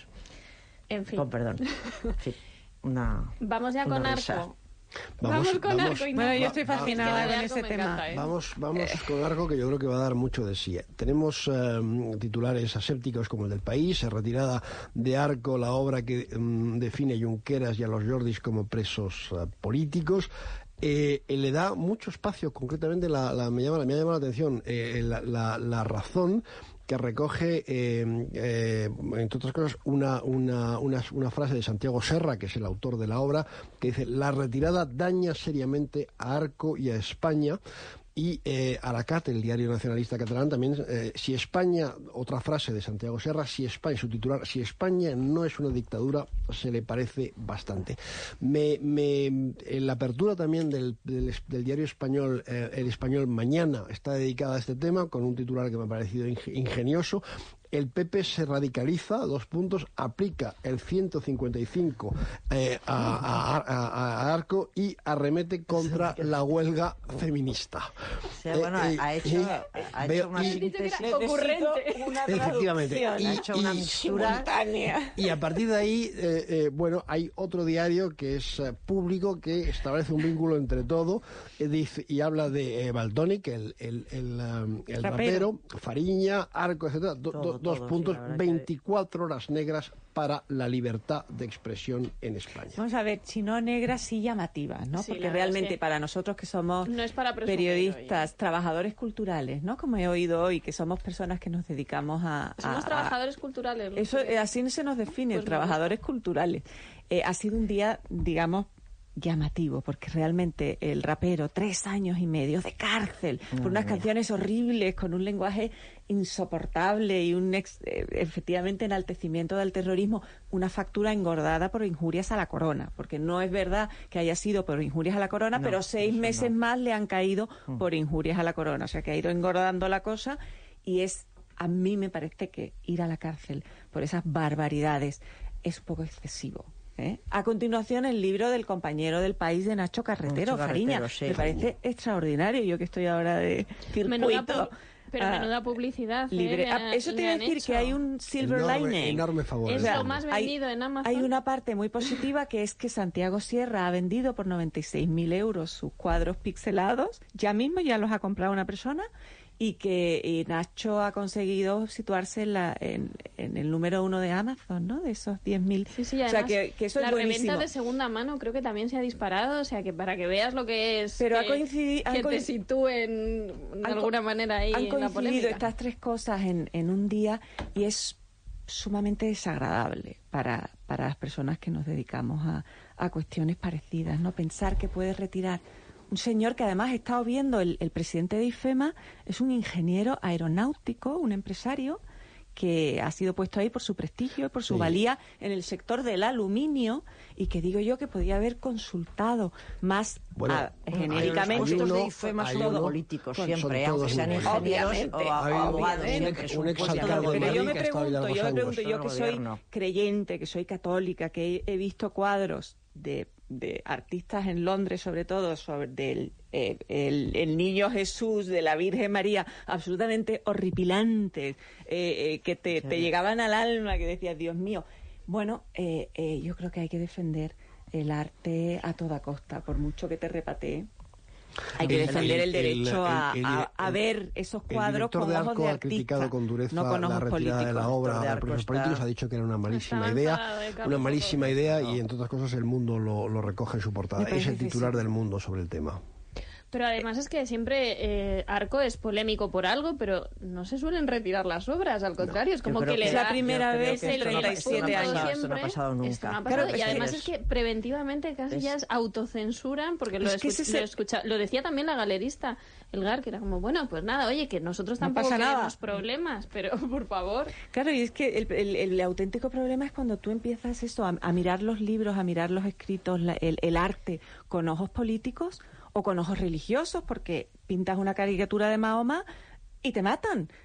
en fin. con perdón. En fin, una, vamos ya una con risa. Arco. Vamos, Vamos con vamos, Arco. Y Bueno, no- yo estoy fascinada Es que con de ese Arco me tema. encanta, ¿eh? Vamos, vamos con algo que yo creo que va a dar mucho de sí. Tenemos eh, titulares asépticos como el del País, retirada de Arco, la obra que mm, define a Junqueras y a los Jordis como presos eh, políticos. Eh, eh, le da mucho espacio, concretamente la, la- me, llama, me ha llamado la atención eh, la, la- la razón que recoge, eh, eh, entre otras cosas, una, una, una, una frase de Santiago Serra, que es el autor de la obra, que dice: la retirada daña seriamente a Arco y a España. Y eh, Aracat, el diario nacionalista catalán, también, eh, si España, otra frase de Santiago Serra, si España, su titular, si España no es una dictadura, se le parece bastante. Me, me, en la apertura también del, del, del diario español, eh, El Español Mañana, está dedicada a este tema, con un titular que me ha parecido ingenioso. El P P se radicaliza, dos puntos, aplica el ciento cincuenta y cinco eh, a, a, a, a Arco y arremete contra la huelga feminista. O sea, bueno, Eh, ha eh, hecho, y ha veo- hecho una y- síntesis. Ocurrente. Una Efectivamente. traducción. Y- Ha hecho una y- mistura. simultánea. Y a partir de ahí, eh, eh, bueno, hay otro diario que es eh, público, que establece un vínculo entre todo, eh, dice, y habla de eh, Valtònyc, el, el, el, um, el rapero. Rapero. Fariña, Arco, etcétera. Do- Todo, do- dos todo, puntos, sí, la verdad que- veinticuatro horas negras para la libertad de expresión en España. Vamos a ver, si no negras, sí llamativas, ¿no? Sí, Porque la verdad realmente es que para nosotros que somos no es para presumir, periodistas, trabajadores culturales, ¿no? Como he oído hoy, que somos personas que nos dedicamos a... Somos a- trabajadores culturales. los Eso, que- eh, así se nos define, Pues me trabajadores culturales. Eh, ha sido un día, digamos, llamativo, porque realmente el rapero, tres años y medio de cárcel por unas canciones horribles, con un lenguaje insoportable y un ex- eh, efectivamente enaltecimiento del terrorismo, una factura engordada por injurias a la corona, porque no es verdad que haya sido por injurias a la corona, No, pero seis eso meses no. más le han caído por injurias a la corona, o sea que ha ido engordando la cosa y es, a mí me parece que ir a la cárcel por esas barbaridades es un poco excesivo. ¿eh? A continuación, el libro del compañero del País de Nacho Carretero, Nacho Fariña. Carretero, sí. Me parece extraordinario, yo que estoy ahora de Menuda circuito. pu- pero ah, menuda publicidad. ¿eh? libre. le Ah, ha- eso te le iba a han decir hecho. que hay un silver Enorme, lining. enorme favor. Es del lo mundo. más hay- vendido en Amazon. Hay una parte muy positiva, que es que Santiago Sierra ha vendido por noventa y seis mil euros sus cuadros pixelados. Ya mismo ya los ha comprado una persona. Y que y Nacho ha conseguido situarse en, la, en, en el número uno de Amazon, ¿no? De esos diez mil. Sí, sí, o además, sea, que, que eso la es buenísimo. reventa de segunda mano creo que también se ha disparado, o sea, que para que veas lo que es Pero ha que, coincidi- han que te coin- sitúen de Han co- alguna manera ahí Han en la coincidido polémica. estas tres cosas en, en un día y es sumamente desagradable para, para las personas que nos dedicamos a, a cuestiones parecidas, ¿no? Pensar que puedes retirar un señor que además he estado viendo, el, el presidente de IFEMA es un ingeniero aeronáutico, un empresario que ha sido puesto ahí por su prestigio, por su Sí. valía en el sector del aluminio y que digo yo que podía haber consultado más Bueno, a- hay genéricamente. unos- hay Los uno- de IFEMA hay son uno- políticos son siempre, todos aunque sean muy ingenieros Obviamente. o a- Hay un- abogados. un siempre ex- es un puesto exalcalde del de Pero Madrid yo gobierno. me que ha estado ahí pregunto, largos yo me años. pregunto, yo Puesto que del soy gobierno. creyente, que soy católica, que he, he visto cuadros de, de artistas en Londres, sobre todo, sobre del eh, el, el niño Jesús, de la Virgen María, absolutamente horripilantes, eh, eh, que te, Sí. te llegaban al alma, que decías, Dios mío. Bueno, eh, eh, yo creo que hay que defender el arte a toda costa, por mucho que te repatee. Hay que El- defender el, el- derecho el- a, el- a- a el- ver esos El cuadros director con de ojos Arco de ha artista, criticado con dureza no con la ojos retirada políticos. de la El obra director de a Arco presos está- políticos. Ha dicho que era una malísima Estaba idea, enfadado de Carlos una malísima Soto. idea, y entre otras cosas el Mundo lo, lo recoge en su portada. Me parece Es el titular excesivo. del Mundo sobre el tema. Pero además es que siempre eh, Arco es polémico por algo, pero no se suelen retirar las obras, al contrario, es como Yo creo que le Es la da primera yo creo vez que en esto no ha- treinta y siete esto no ha años. pasado- Esto no ha siempre. pasado nunca. Esto no ha Claro, pasado. es y que además es- es que preventivamente casi es- ya es autocensuran, porque lo, Es que escu- ese es lo, el- escucha- lo decía también la galerista, Elgar, que era como, bueno, pues nada, oye, que nosotros No tampoco pasa nada. queremos problemas, pero por favor. Claro, y es que el, el- el auténtico problema es cuando tú empiezas eso, a, a mirar los libros, a mirar los escritos, la- el, el arte con ojos políticos o con ojos religiosos, porque pintas una caricatura de Mahoma y te matan.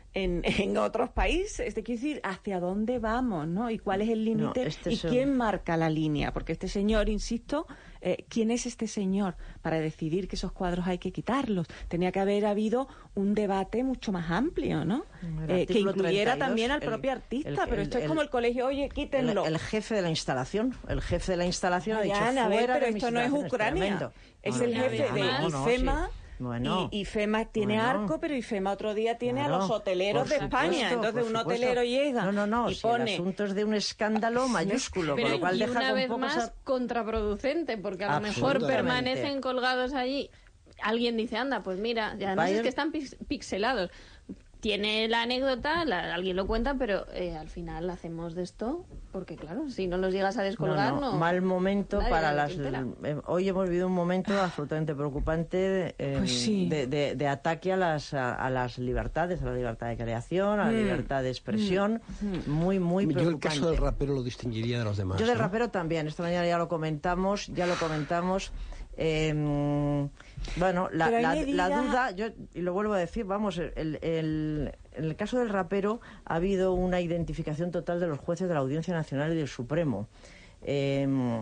en, en otros países. Es decir, ¿hacia dónde vamos, no? ¿Y cuál es el límite? No, este ¿Y es un... quién marca la línea? Porque este señor, insisto, eh, ¿quién es este señor para decidir que esos cuadros hay que quitarlos? Tenía que haber habido un debate mucho más amplio, ¿no? Eh, que incluyera treinta y dos, también al el, propio artista, el, pero el, esto el, es como el colegio, oye, quítenlo. El, el jefe de la instalación, el jefe de la instalación Mariana, ha dicho, a ver, fuera pero de esto no es Ucrania, es no, el no, jefe no, de no, no, IFEMA. sí. Bueno, y IFEMA tiene bueno, arco, pero IFEMA otro día tiene claro, a los hoteleros de supuesto, España. Entonces un supuesto. hotelero llega no, no, no, y si pone... el asunto es de un escándalo mayúsculo, pero con lo cual y deja una con vez poco más esa... contraproducente, porque a lo mejor Absolutamente. permanecen colgados allí. Alguien dice, anda, pues mira, y además Bayern... es que están pix pixelados. Tiene la anécdota, la, alguien lo cuenta, pero eh, al final hacemos de esto, porque claro, si no los llegas a descolgar, no. no, no. Mal momento para las. Eh, hoy hemos vivido un momento absolutamente preocupante eh, pues sí. de, de, de ataque a las, a, a las libertades, a la libertad de creación, a la mm. libertad de expresión, mm. muy, muy preocupante. Yo el caso del rapero lo distinguiría de los demás. Yo del ¿no? rapero también, esta mañana ya lo comentamos, ya lo comentamos. Eh, bueno, la, la, la duda, yo y lo vuelvo a decir, vamos, el, el, en el caso del rapero ha habido una identificación total de los jueces de la Audiencia Nacional y del Supremo. Eh,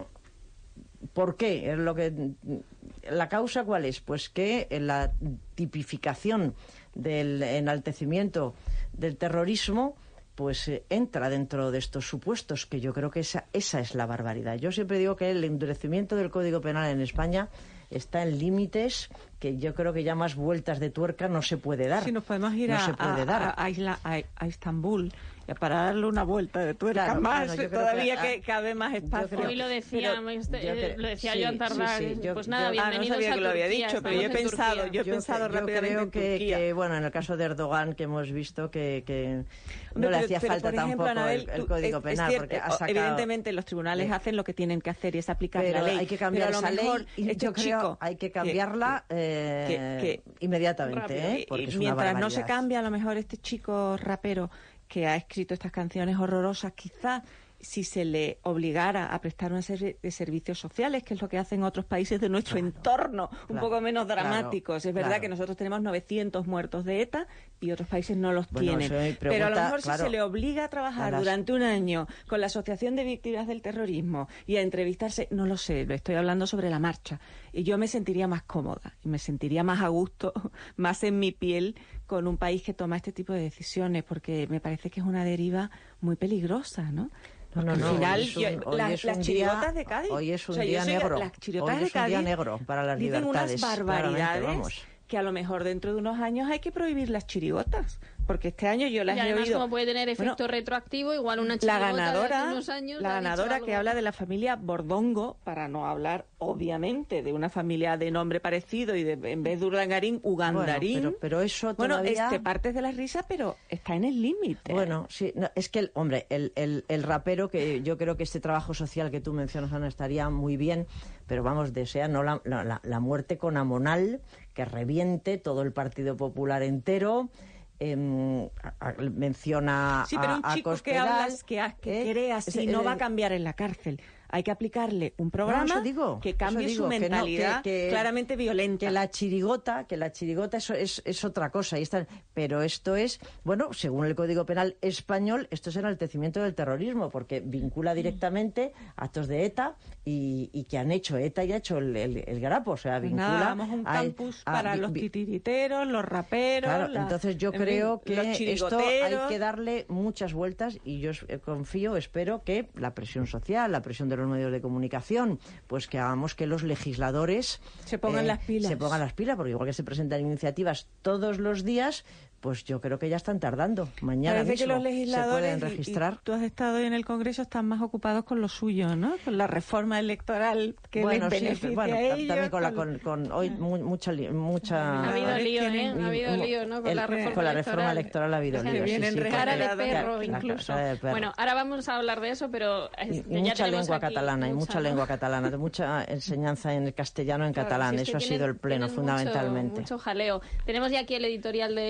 ¿Por qué? Es lo que, ¿la causa cuál es? Pues que en la tipificación del enaltecimiento del terrorismo pues eh, entra dentro de estos supuestos, que yo creo que esa, esa es la barbaridad. Yo siempre digo que el endurecimiento del Código Penal en España está en límites que yo creo que ya más vueltas de tuerca no se puede dar. Si nos podemos ir no a, se puede a, dar. a, a, Isla, a, a Estambul para darle una vuelta de tuerca claro, más, bueno, todavía que, que cabe más espacio. Hoy lo decía, pero, este, yo creo, lo decía sí, Joan Tardá, sí, sí, yo, pues nada, yo, bienvenidos ah, no sabía a que lo había Turquía, dicho, pero yo he pensado, yo he yo, pensado yo rápidamente creo en que, Turquía. que, bueno, en el caso de Erdogan, que hemos visto que, que no Hombre, le hacía pero, falta pero, ejemplo, tampoco Anabel, el, el tú, Código es, Penal, es cierto, porque ha sacado... evidentemente los tribunales sí. hacen lo que tienen que hacer y es aplicar pero la ley. hay que cambiar pero a lo esa mejor ley y este yo creo chico hay que cambiarla que, eh, que, que, inmediatamente, ¿eh? Porque y, es mientras una no se cambie, a lo mejor este chico rapero que ha escrito estas canciones horrorosas, quizás si se le obligara a prestar una serie de servicios sociales, que es lo que hacen otros países de nuestro claro, entorno, un claro, poco menos dramáticos. Claro, es verdad claro. que nosotros tenemos novecientos muertos de ETA y otros países no los bueno, tienen. pregunta, Pero a lo mejor claro, si se le obliga a trabajar a las... durante un año con la Asociación de Víctimas del Terrorismo y a entrevistarse, no lo sé, lo estoy hablando sobre la marcha, y yo me sentiría más cómoda y me sentiría más a gusto, más en mi piel con un país que toma este tipo de decisiones, porque me parece que es una deriva muy peligrosa, ¿no? No, no, no. Al final, hoy es un, yo, hoy las, es un las chirigotas día, de Cádiz. Hoy es un o sea, día soy, negro. Las chirigotas hoy de es un Cádiz día negro para las dicen libertades. unas barbaridades vamos. Que a lo mejor dentro de unos años hay que prohibir las chirigotas. Porque este año yo las y he además, oído. como puede tener efecto bueno, retroactivo, igual una chirigota la ganadora, de unos años la ganadora que habla de la familia Bordongo, para no hablar, obviamente, de una familia de nombre parecido y de, en vez de Urdangarín, Ugandarín. Bueno, pero, pero eso todavía... Bueno, este, partes de la risa, pero está en el límite. Bueno, sí, no, es que, el, hombre, el, el, el rapero, que yo creo que este trabajo social que tú mencionas, Ana, estaría muy bien, pero vamos, desea no la, la, la muerte con Amonal, que reviente todo el Partido Popular entero. Eh, a, a, menciona sí, pero un a, chico a que hablas, que, que eh, crea así, es, no eh, va a cambiar en la cárcel. Hay que aplicarle un programa no, digo, que cambie digo, su mentalidad que no, que, que, claramente violenta. Que la chirigota, que la chirigota es, es, es otra cosa. Y está, pero esto es, bueno, según el Código Penal español, esto es enaltecimiento del terrorismo, porque vincula directamente actos de ETA y, y que han hecho ETA y ha hecho el, el, el grapo. O sea, vincula. Nada, vamos a un campus a, para a, los titiriteros, los raperos. Claro, la, entonces yo creo fin, que esto hay que darle muchas vueltas y yo confío, espero que la presión social, la presión de los medios de comunicación, pues que hagamos que los legisladores se pongan eh, las pilas. Se pongan las pilas, porque igual que se presentan iniciativas todos los días, pues yo creo que ya están tardando. Mañana Parece mismo que los legisladores se pueden registrar. Y, y tú has estado hoy en el Congreso, están más ocupados con lo suyo, ¿no? Con la reforma electoral que bueno, les sí, beneficia bueno, a ellos. También con, la, con, con hoy mucha mucha ha habido lío, ¿eh? Ha habido lío, ¿no? Con el, la reforma con la electoral. reforma electoral ha habido lío. Vienen sí, sí, cara de porque, perro, la, incluso. La, de perro. Bueno, ahora vamos a hablar de eso, pero y, y y ya mucha lengua aquí catalana, mucha, y mucha ¿no? lengua catalana, de mucha enseñanza en el castellano en claro, catalán. si es eso ha tienen, sido el pleno, fundamentalmente. Mucho, mucho jaleo. Tenemos ya aquí el editorial del diario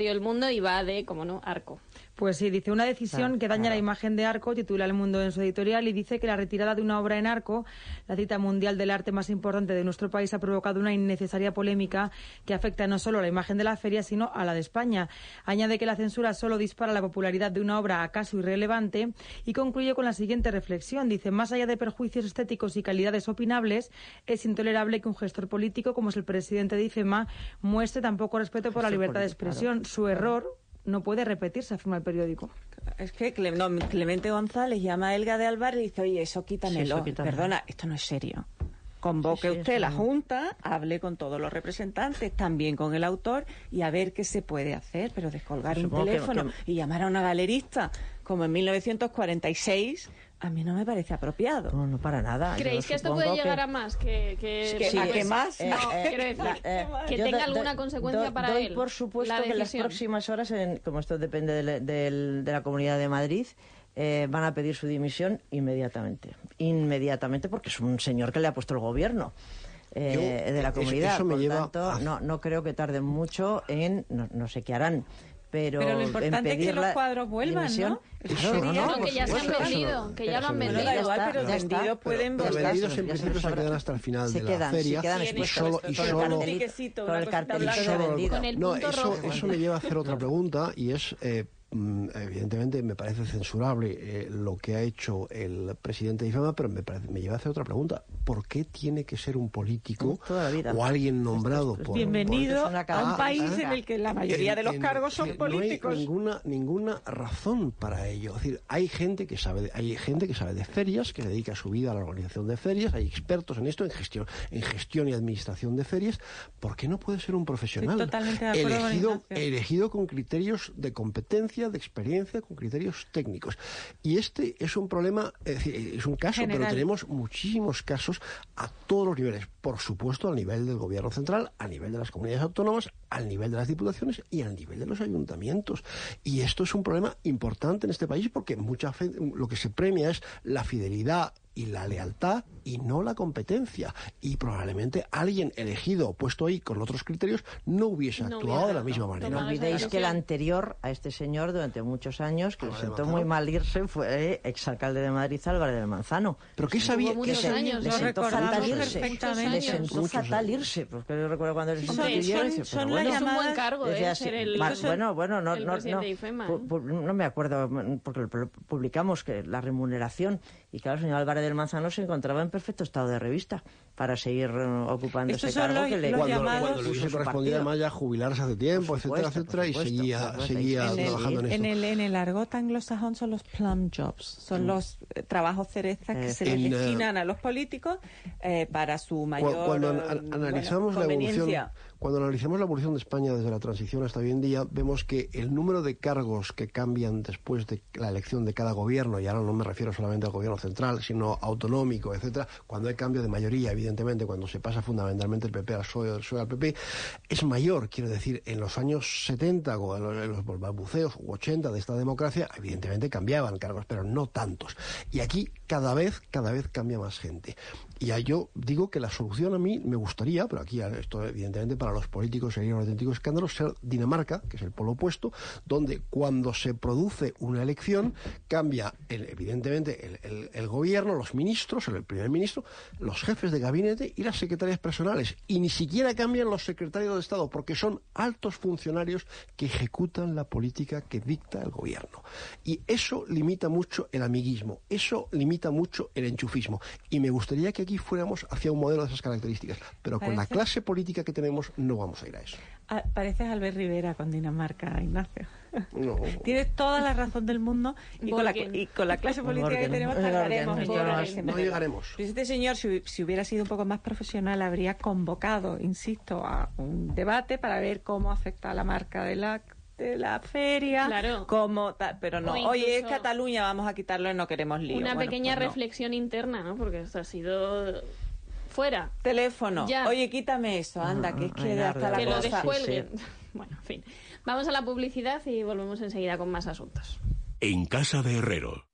diario El Mundo y va de, como no, Arco. Pues sí, dice, una decisión Claro, que daña claro. la imagen de Arco, titula El Mundo en su editorial, y dice que la retirada de una obra en Arco, la cita mundial del arte más importante de nuestro país, ha provocado una innecesaria polémica que afecta no solo a la imagen de la feria, sino a la de España. Añade que la censura solo dispara la popularidad de una obra acaso irrelevante y concluye con la siguiente reflexión. Dice, más allá de perjuicios estéticos y calidades opinables, es intolerable que un gestor político, como es el presidente de IFEMA, muestre tan poco respeto por la Gestor libertad de político, expresión. claro. Su error no puede repetirse, afirma el periódico. Es que Cle- no, Clemente González llama a Elga de Alvar y dice, oye, eso quítamelo. Sí, eso quítamelo. Perdona, esto no es serio. Convoque Sí, sí, usted eso la no. Junta, hable con todos los representantes, también con el autor, y a ver qué se puede hacer, pero descolgar un Supongo que- teléfono que- y llamar a una galerista, como en mil novecientos cuarenta y seis, a mí no me parece apropiado. No, no para nada. ¿Creéis Yo que esto supongo puede que- llegar a más? Que, que, que- Sí, ¿a pues, qué más? eh, No, eh, quiero decir, la- eh, que yo tenga do- alguna do- consecuencia do- para doy él. por supuesto la que en las decisión. próximas horas, en- como esto depende del- del- de la Comunidad de Madrid, eh, van a pedir su dimisión inmediatamente. Inmediatamente, porque es un señor que le ha puesto el gobierno. eh, Yo- de la eso- comunidad. eso me Por lleva tanto, a- no, no creo que tarden mucho en, no, no sé qué harán, pero, Pero lo en importante es que pedir los la cuadros vuelvan, dimisión. ¿no? Claro, Eso no, sería- no, No, por que ya se han supuesto, eso vendido, no- que ya lo eso han no- vendido. Bueno, da ya igual, está, pero ya está. vendidos pueden Ya Los está, vendidos eso en ya se principio se sabrá. quedan hasta el final Se de quedan, la se feria quedan y expuestos solo, y con el solo cartelito- tiquecito, con una el cosita cartelito de blanca. vendido. Con el No, punto eso, rojo. eso me lleva a hacer otra pregunta y es, eh, mm, evidentemente me parece censurable eh, lo que ha hecho el presidente de IFEMA, pero me, parece, me lleva a hacer otra pregunta. ¿Por qué tiene que ser un político Toda la vida. o alguien nombrado Esto es- por... Bienvenido es una a un cadena. país Ah, en el que la mayoría de los en- cargos son que políticos. No hay ninguna, ninguna razón para ello. Es decir, hay gente que sabe, de- hay gente que sabe de ferias, que dedica su vida a la organización de ferias, hay expertos en esto, en gestión, en gestión y administración de ferias. ¿Por qué no puede ser un profesional Estoy totalmente de acuerdo con elegido, Ignacio. elegido con criterios de competencia, de experiencia, con criterios técnicos? Y este es un problema, es decir, es un caso, General. pero tenemos muchísimos casos a todos los niveles. Por supuesto, al nivel del gobierno central, a nivel de las comunidades autónomas, al nivel de las diputaciones y al nivel de los ayuntamientos. Y esto es un problema importante en este país porque mucha fe- lo que se premia es la fidelidad y la lealtad y no la competencia. Y probablemente alguien elegido o puesto ahí con otros criterios no hubiese No actuado de hubiera la misma tomado manera. No esa olvidéis que el decisión. anterior a este señor durante muchos años, que le Álvarez sentó Manzano. muy mal irse, fue exalcalde de Madrid, Álvarez del Manzano. ¿Pero qué sabía? Tuvo qué muchos sabía- años, Le lo sentó recordamos fatal irse. perfectamente. Le Muchos sentó años. fatal irse. Porque yo recuerdo cuando les Hombre, sustituyeron, son- dice, son pero las bueno, Es un buen llamadas- cargo, decía ¿eh? así, Ser el, va- bueno, bueno, no, el no, presidente no, de IFEMA, pu- ¿eh? pu- no me acuerdo, porque lo pu- publicamos que la remuneración, y claro, el señor Álvarez del Manzano se encontraba en perfecto estado de revista para seguir eh, ocupando Estos ese son cargo los- que le los Cuando, llamados- cuando le puso hubiese su correspondido partido. además ya jubilarse hace tiempo, Por etcétera, supuesto, etcétera, y por supuesto, seguía, por supuesto. seguía En el, trabajando en esto. en, el, en el argot anglosajón son los plum jobs, son los eh, trabajos cerezas que Eh, se les en, eh, destinan a los políticos eh, para su Cu- mayor cuando an- eh, an- bueno, analizamos la evolución conveniencia. cuando analizamos la evolución de España desde la transición hasta hoy en día, vemos que el número de cargos que cambian después de la elección de cada gobierno, y ahora no me refiero solamente al gobierno central, sino autonómico, etcétera, cuando hay cambio de mayoría, evidentemente, cuando se pasa fundamentalmente el P P al P S O E, del P S O E al P P, es mayor. Quiero decir, en los años setenta, o en los, en los balbuceos, u ochenta de esta democracia, evidentemente cambiaban cargos, pero no tantos. Y aquí cada vez, cada vez cambia más gente. Y ya yo digo que la solución a mí me gustaría, pero aquí esto evidentemente para los políticos sería un auténtico escándalo, ser Dinamarca, que es el polo opuesto, donde cuando se produce una elección cambia el, evidentemente el, el, el gobierno, los ministros, el primer ministro, los jefes de gabinete y las secretarias personales. Y ni siquiera cambian los secretarios de Estado, porque son altos funcionarios que ejecutan la política que dicta el gobierno. Y eso limita mucho el amiguismo, eso limita mucho el enchufismo. Y me gustaría que aquí fuéramos hacia un modelo de esas características, pero con la Parece- clase política que tenemos no vamos a ir a eso. Ah, pareces Albert Rivera con Dinamarca, Ignacio. No. Tienes toda la razón del mundo y con, la, Borgen. y con la clase política que Borgen. tenemos Borgen. tardaremos en Borgen. llegar a ese No modelo. llegaremos. Pero este señor, si, si hubiera sido un poco más profesional, habría convocado, insisto, a un debate para ver cómo afecta a la marca de la de la feria, Claro. cómo ta- pero no, O incluso oye, es Cataluña, vamos a quitarlo y no queremos lío. Una Bueno, pequeña pues no. reflexión interna, ¿no? Porque esto ha sido fuera. Teléfono, Ya. oye, quítame eso, anda, que es que Ay, hasta la Nardo. Que lo cosa. descuelguen. Bueno, en fin. Vamos a la publicidad y volvemos enseguida con más asuntos. En casa de Herrero.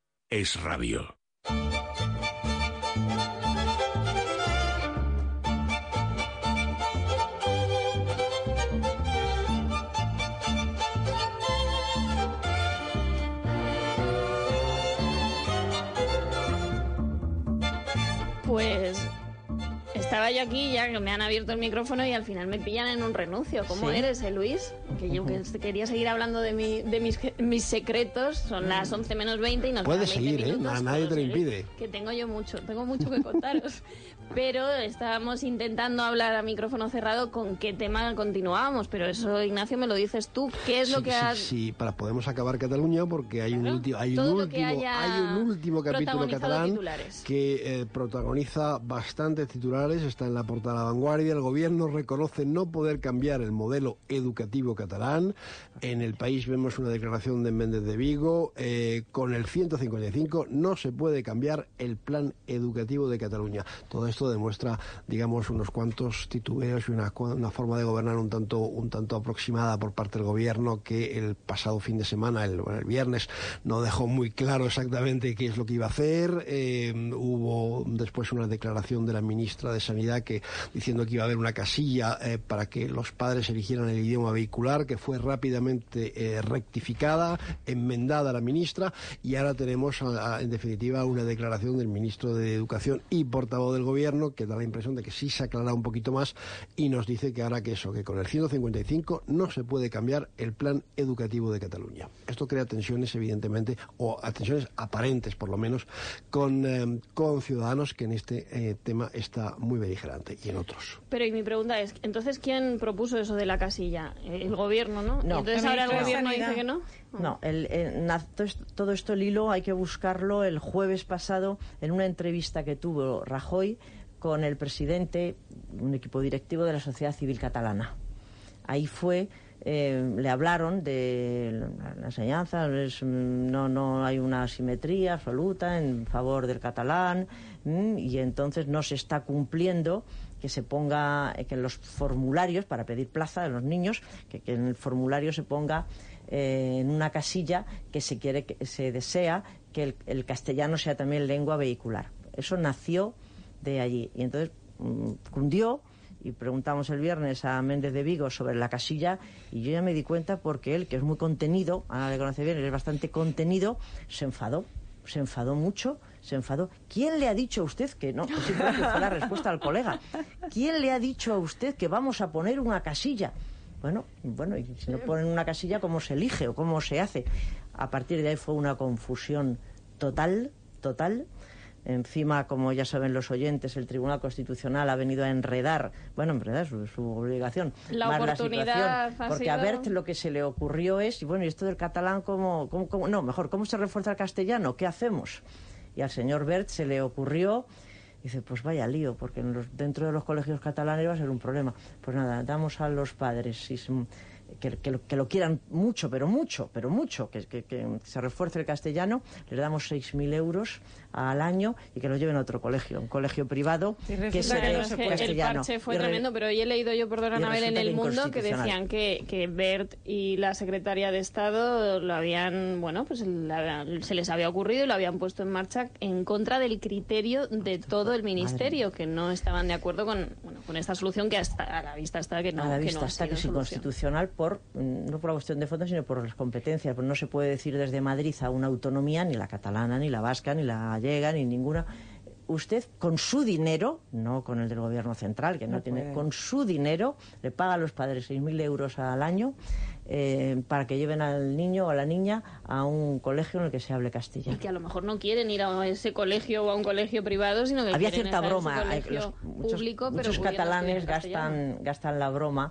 Es radio. Pues estaba yo aquí, ya que me han abierto el micrófono y al final me pillan en un renuncio. ¿Cómo ¿Sí? eres, eh, Luis? Que yo que quería seguir hablando de, mi, de mis, mis secretos. Son las once menos veinte y nos Puedes quedan veinte seguir, ¿eh? minutos. Nadie te lo Puedo seguir, impide. Que tengo yo mucho, tengo mucho que contaros. Pero estábamos intentando hablar a micrófono cerrado con qué tema continuábamos. Pero eso, Ignacio, me lo dices tú. ¿Qué es sí, lo que sí, ha...? sí, para podemos acabar Cataluña porque hay un, Claro, ulti hay un todo lo que último haya hay un último capítulo protagonizado catalán titulares. que eh, protagoniza bastantes titulares, está en la portada de La Vanguardia. El gobierno reconoce no poder cambiar el modelo educativo catalán. En El País vemos una declaración de Méndez de Vigo. Eh, con el ciento cincuenta y cinco no se puede cambiar el plan educativo de Cataluña. Todo esto demuestra, digamos, unos cuantos titubeos y una, una forma de gobernar un tanto, un tanto aproximada por parte del gobierno, que el pasado fin de semana, el, bueno, el viernes, no dejó muy claro exactamente qué es lo que iba a hacer. Eh, hubo después una declaración de la ministra de Sanidad que diciendo que iba a haber una casilla eh, para que los padres eligieran el idioma vehicular, que fue rápidamente eh, rectificada, enmendada la ministra, y ahora tenemos a, a, en definitiva una declaración del ministro de Educación y portavoz del gobierno que da la impresión de que sí se aclara un poquito más y nos dice que ahora que eso, que con el ciento cincuenta y cinco no se puede cambiar el plan educativo de Cataluña. Esto crea tensiones, evidentemente, o tensiones aparentes, por lo menos, con, eh, con Ciudadanos, que en este eh, tema está muy beligerante, y en otros. Pero y mi pregunta es, entonces, ¿quién propuso eso de la casilla? El gobierno, ¿no? No. Y entonces ahora el gobierno dice que no. No, el, el, todo esto, el hilo, hay que buscarlo el jueves pasado en una entrevista que tuvo Rajoy con el presidente, un equipo directivo de la sociedad civil catalana. Ahí fue, eh, le hablaron de la, la enseñanza, es, no, no hay una asimetría absoluta en favor del catalán, mmm, y entonces no se está cumpliendo que se ponga, que en los formularios para pedir plaza de los niños, que, que en el formulario se ponga eh, en una casilla que se quiere, que se desea que el, el castellano sea también lengua vehicular. Eso nació de allí y entonces mmm, cundió. Y preguntamos el viernes a Méndez de Vigo sobre la casilla y yo ya me di cuenta porque él, que es muy contenido, Ana le conoce bien, él es bastante contenido, se enfadó, se enfadó mucho, se enfadó. ¿Quién le ha dicho a usted que no? Pues sí, creo que fue la respuesta al colega. ¿Quién le ha dicho a usted que vamos a poner una casilla? Bueno, bueno, y si no ponen una casilla, ¿cómo se elige o cómo se hace? A partir de ahí fue una confusión total, total. Encima, como ya saben los oyentes, el Tribunal Constitucional ha venido a enredar, bueno, enredar es su, su obligación, la más oportunidad la situación, porque sido... a Wert lo que se le ocurrió es, y bueno, y esto del catalán, ¿cómo, cómo, cómo? No, mejor, ¿cómo se refuerza el castellano? ¿Qué hacemos? Y al señor Wert se le ocurrió, dice, pues vaya lío, porque en los, dentro de los colegios catalanes va a ser un problema. Pues nada, damos a los padres, si, que, que, lo, que lo quieran mucho, pero mucho, pero mucho, que, que, que se refuerce el castellano, les damos seis mil euros al año y que lo lleven a otro colegio, un colegio privado que se que dé no se puede. castellano. El parche fue y re... tremendo, pero hoy he leído yo, perdona, Anabel, en El Mundo, que decían que, que Wert y la Secretaría de Estado lo habían, bueno, pues la, se les había ocurrido y lo habían puesto en marcha en contra del criterio de todo el ministerio, que no estaban de acuerdo con, bueno, con esta solución que hasta a la vista está que no, a la que vista no ha está sido que es solución. Inconstitucional por, no por la cuestión de fondo, sino por las competencias. Pues no se puede decir desde Madrid a una autonomía, ni la catalana, ni la vasca, ni la gallega, ni ninguna. Usted, con su dinero, no con el del gobierno central, que no, no tiene, puede. Con su dinero, le paga a los padres seis mil euros al año eh, para que lleven al niño o a la niña a un colegio en el que se hable castellano. Y que a lo mejor no quieren ir a ese colegio o a un colegio privado, sino que había quieren cierta estar broma. en su colegio Los, muchos, público, pero muchos catalanes gastan, gastan la broma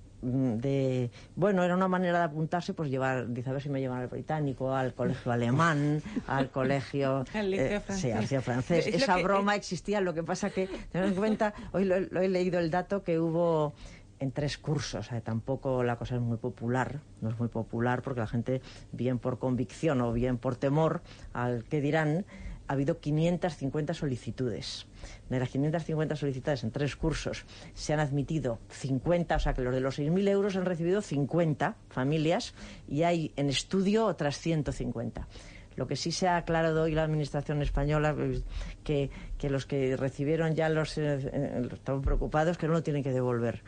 de, bueno, era una manera de apuntarse, pues llevar, dice, a ver si me llevan al británico, al colegio alemán, al colegio al liceo eh, francés. Sí, al liceo francés. Es Esa que, broma eh... existía, lo que pasa que, tened en cuenta, hoy lo, lo he leído el dato que hubo en tres cursos, eh, tampoco la cosa es muy popular, no es muy popular porque la gente, bien por convicción o bien por temor al que dirán, ha habido quinientas cincuenta solicitudes. De las quinientas cincuenta solicitadas en tres cursos se han admitido cincuenta, o sea que los de los seis mil euros han recibido cincuenta familias y hay en estudio otras ciento cincuenta. Lo que sí se ha aclarado hoy la Administración española, que, que los que recibieron ya los... Eh, estaban preocupados que no lo tienen que devolver,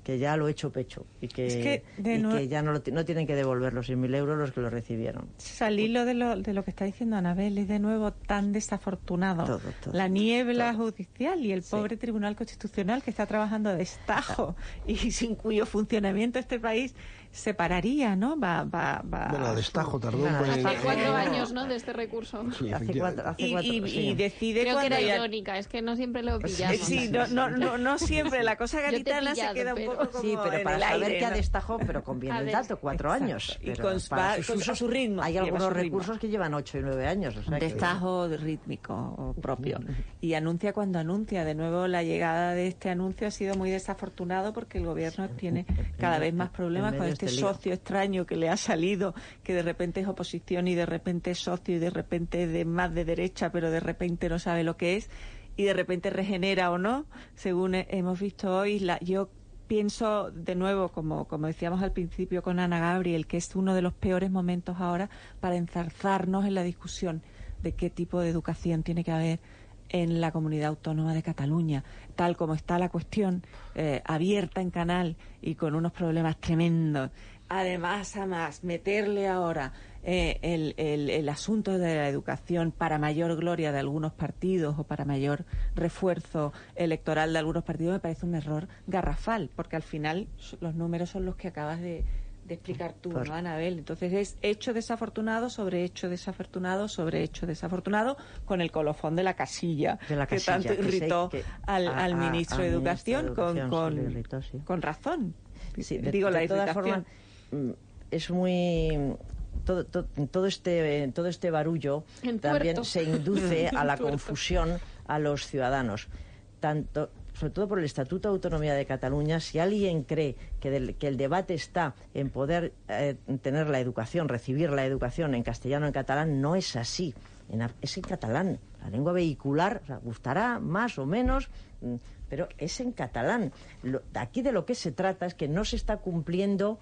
que ya lo he hecho pecho y que, es que, y no... que ya no, lo, no tienen que devolver los seis mil euros los que lo recibieron. Salir lo de, lo de lo que está diciendo Anabel, es de nuevo tan desafortunado. Todo, todo, la niebla todo. judicial y el Sí. pobre Tribunal Constitucional que está trabajando a destajo y sin cuyo funcionamiento este país se pararía, ¿no? Va, va, va... Bueno, a destajo tardó un Bueno, buen... Hace cuatro Eh, años, ¿no?, de este recurso. Sí, Hace cuatro, hace Y, cuatro, y, sí. y decide Creo que cuando era ya... irónica, es que no siempre lo pillamos. Eh, Sí, no, no, no, no siempre. La cosa Yo te he gaditana pillado, se queda un pero- poco como Sí, pero en para el saber aire, que a ¿no? destajo, pero conviene A el ver, dato, cuatro exacto. años. Y pero con, para va- sus con- a usos su ritmo. hay lleva algunos su ritmo. recursos que llevan ocho y nueve años. O sea que- Destajo rítmico propio. Y anuncia cuando anuncia. De nuevo, la llegada de este anuncio ha sido muy desafortunado porque el gobierno tiene cada vez más problemas en con medio este de este lío. socio extraño que le ha salido, que de repente es oposición y de repente es socio y de repente es de más de derecha, pero de repente no sabe lo que es y de repente regenera o no, según he- hemos visto hoy. La, yo pienso de nuevo, como, como decíamos al principio con Ana Gabriel, que es uno de los peores momentos ahora para enzarzarnos en la discusión de qué tipo de educación tiene que haber en la comunidad autónoma de Cataluña, tal como está la cuestión, eh, abierta en canal y con unos problemas tremendos. Además, a más, meterle ahora eh, el, el, el asunto de la educación para mayor gloria de algunos partidos o para mayor refuerzo electoral de algunos partidos me parece un error garrafal, porque al final los números son los que acabas de, de explicar tú, Por- ¿no, Anabel? Entonces es hecho desafortunado sobre hecho desafortunado sobre hecho desafortunado con el colofón de la casilla, De la que casilla, tanto que se- irritó que- al, a- al a- ministro al de ministro de Educación, Educación con, se le con, irritó, sí. con razón. Sí, de, Digo, de la todas irritación. formas, mm, es muy... Todo, todo, todo este todo este barullo Entuerto. también se induce a la Entuerto. confusión a los ciudadanos. Tanto, sobre todo por el Estatuto de Autonomía de Cataluña, si alguien cree que, del- que el debate está en poder eh, tener la educación, recibir la educación en castellano o en catalán, no es así. En a- es en catalán. La lengua vehicular, o sea, gustará más o menos, mm, pero es en catalán. Lo- aquí de lo que se trata es que no se está cumpliendo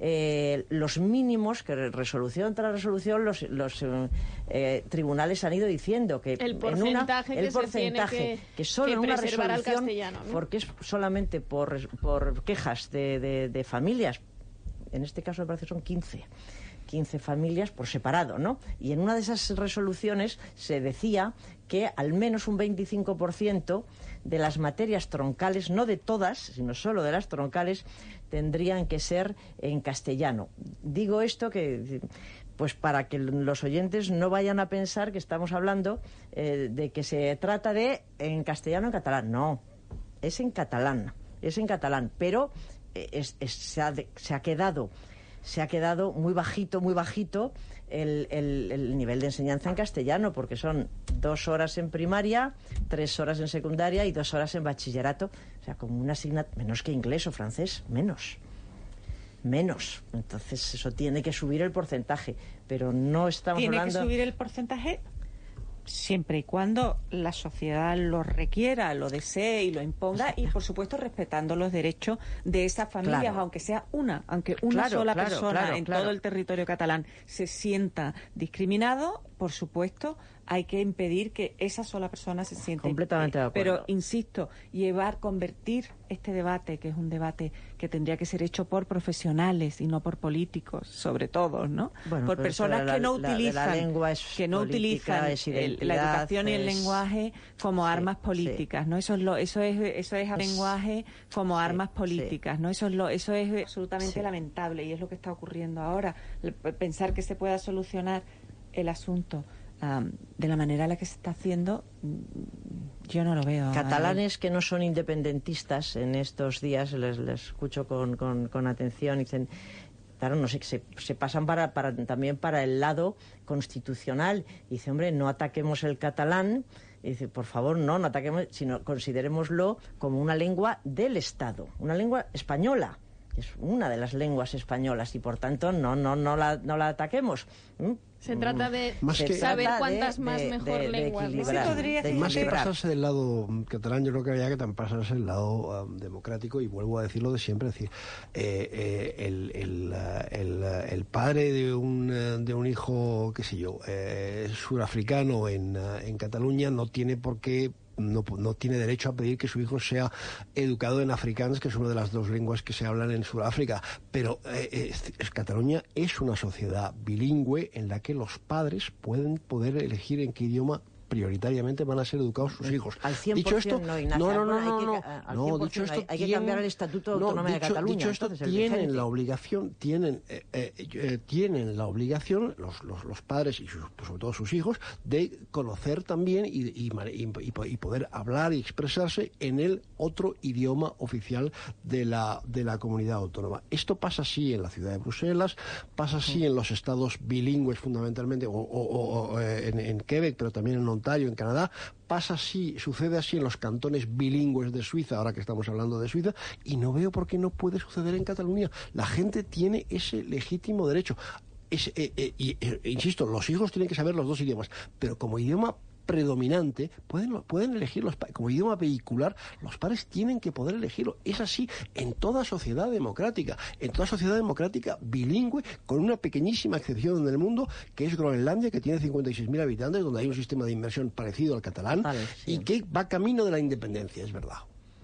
eh, los mínimos que resolución tras resolución los, los eh, eh, tribunales han ido diciendo que El en una, porcentaje el que se porcentaje tiene que- que solo que en una preservar al resolución, castellano, ¿no? porque es solamente por, res- por quejas de, de- de familias, en este caso me parece que son quince quince familias por separado, ¿no? Y en una de esas resoluciones se decía que al menos un veinticinco por ciento de las materias troncales, no de todas, sino solo de las troncales, tendrían que ser en castellano. Digo esto que pues para que los oyentes no vayan a pensar que estamos hablando eh, de que se trata de en castellano o en catalán. No, es en catalán, es en catalán, pero eh, es- es- se, ha de- se ha quedado se ha quedado muy bajito, muy bajito el, el- el nivel de enseñanza en castellano, porque son dos horas en primaria, tres horas en secundaria y dos horas en bachillerato. O sea, como una asignatura, menos que inglés o francés, menos. Menos. Entonces, eso tiene que subir el porcentaje. Pero no estamos Tiene hablando... que subir el porcentaje siempre y cuando la sociedad lo requiera, lo desee y lo imponga, y por supuesto respetando los derechos de esas familias, Claro. aunque sea una, aunque una Claro, sola claro, persona claro, en claro. todo el territorio catalán se sienta discriminado, por supuesto hay que impedir que esa sola persona se sienta Completamente de acuerdo. Pero insisto, llevar, convertir este debate, que es un debate que tendría que ser hecho por profesionales y no por políticos, sobre todo, ¿no? Bueno, por pero personas esto de la- que no la- de la utilizan, lengua es que no política, utilizan es el- la identidad, educación y el es- lenguaje como Sí, armas sí. políticas, ¿no? Eso es lo, eso es, eso es lenguaje como sí, armas sí. políticas, ¿no? Eso es lo, eso es absolutamente Sí. lamentable y es lo que está ocurriendo ahora. El- Pensar que se pueda solucionar el asunto am, de la manera en la que se está haciendo, mm, yo no lo veo. Catalanes que no son independentistas en estos días, les, les escucho con, con, con atención y dicen, claro, no sé, se, se pasan para, para, también para el lado constitucional. Y dice, hombre, no ataquemos el catalán. Y dice, por favor, no, no ataquemos, sino considerémoslo como una lengua del Estado, una lengua española. Es una de las lenguas españolas y, por tanto, no, no, no, la, no la ataquemos. ¿Mm? Se trata de Más que- saber trata de- cuántas más de- mejor de- de lenguas, ¿no? equilibrar, Sí, podría de ser- Más que equilibrar. pasarse del lado catalán, yo creo que había que tan pasarse el lado um, democrático, y vuelvo a decirlo de siempre, es decir, eh, eh, el, el, uh, el, uh, el padre de un, uh, de un hijo, qué sé yo, eh, surafricano en, uh, en Cataluña no tiene por qué no, no tiene derecho a pedir que su hijo sea educado en afrikaans, que es una de las dos lenguas que se hablan en Sudáfrica. Pero eh, es, es, Cataluña es una sociedad bilingüe en la que los padres pueden poder elegir en qué idioma prioritariamente van a ser educados sus hijos. Al cien por ciento dicho esto, no, Ignacio, no, no, no, hay que, no, no, no, no dicho esto, hay, hay que tienen, cambiar el Estatuto de no, Autonomía dicho, de Cataluña. Dicho esto, entonces, tienen la obligación, tienen, eh, eh, eh, tienen la obligación, los, los, los padres y sus, sobre todo sus hijos, de conocer también y, y, y, y poder hablar y expresarse en el otro idioma oficial de la, de la comunidad autónoma. Esto pasa así en la ciudad de Bruselas, pasa así sí. en los estados bilingües fundamentalmente, o, o, o, o en, en Quebec, pero también en Ontario, en Canadá. Pasa así, sucede así en los cantones bilingües de Suiza, ahora que estamos hablando de Suiza, y no veo por qué no puede suceder en Cataluña. La gente tiene ese legítimo derecho. Es, eh, eh, y, eh, insisto, los hijos tienen que saber los dos idiomas, pero como idioma predominante, pueden, pueden elegir los como idioma vehicular, los padres tienen que poder elegirlo. Es así en toda sociedad democrática, en toda sociedad democrática bilingüe, con una pequeñísima excepción en el mundo, que es Groenlandia, que tiene cincuenta y seis mil habitantes, donde hay un sistema de inmersión parecido al catalán, vale, sí. y que va camino de la independencia, es verdad.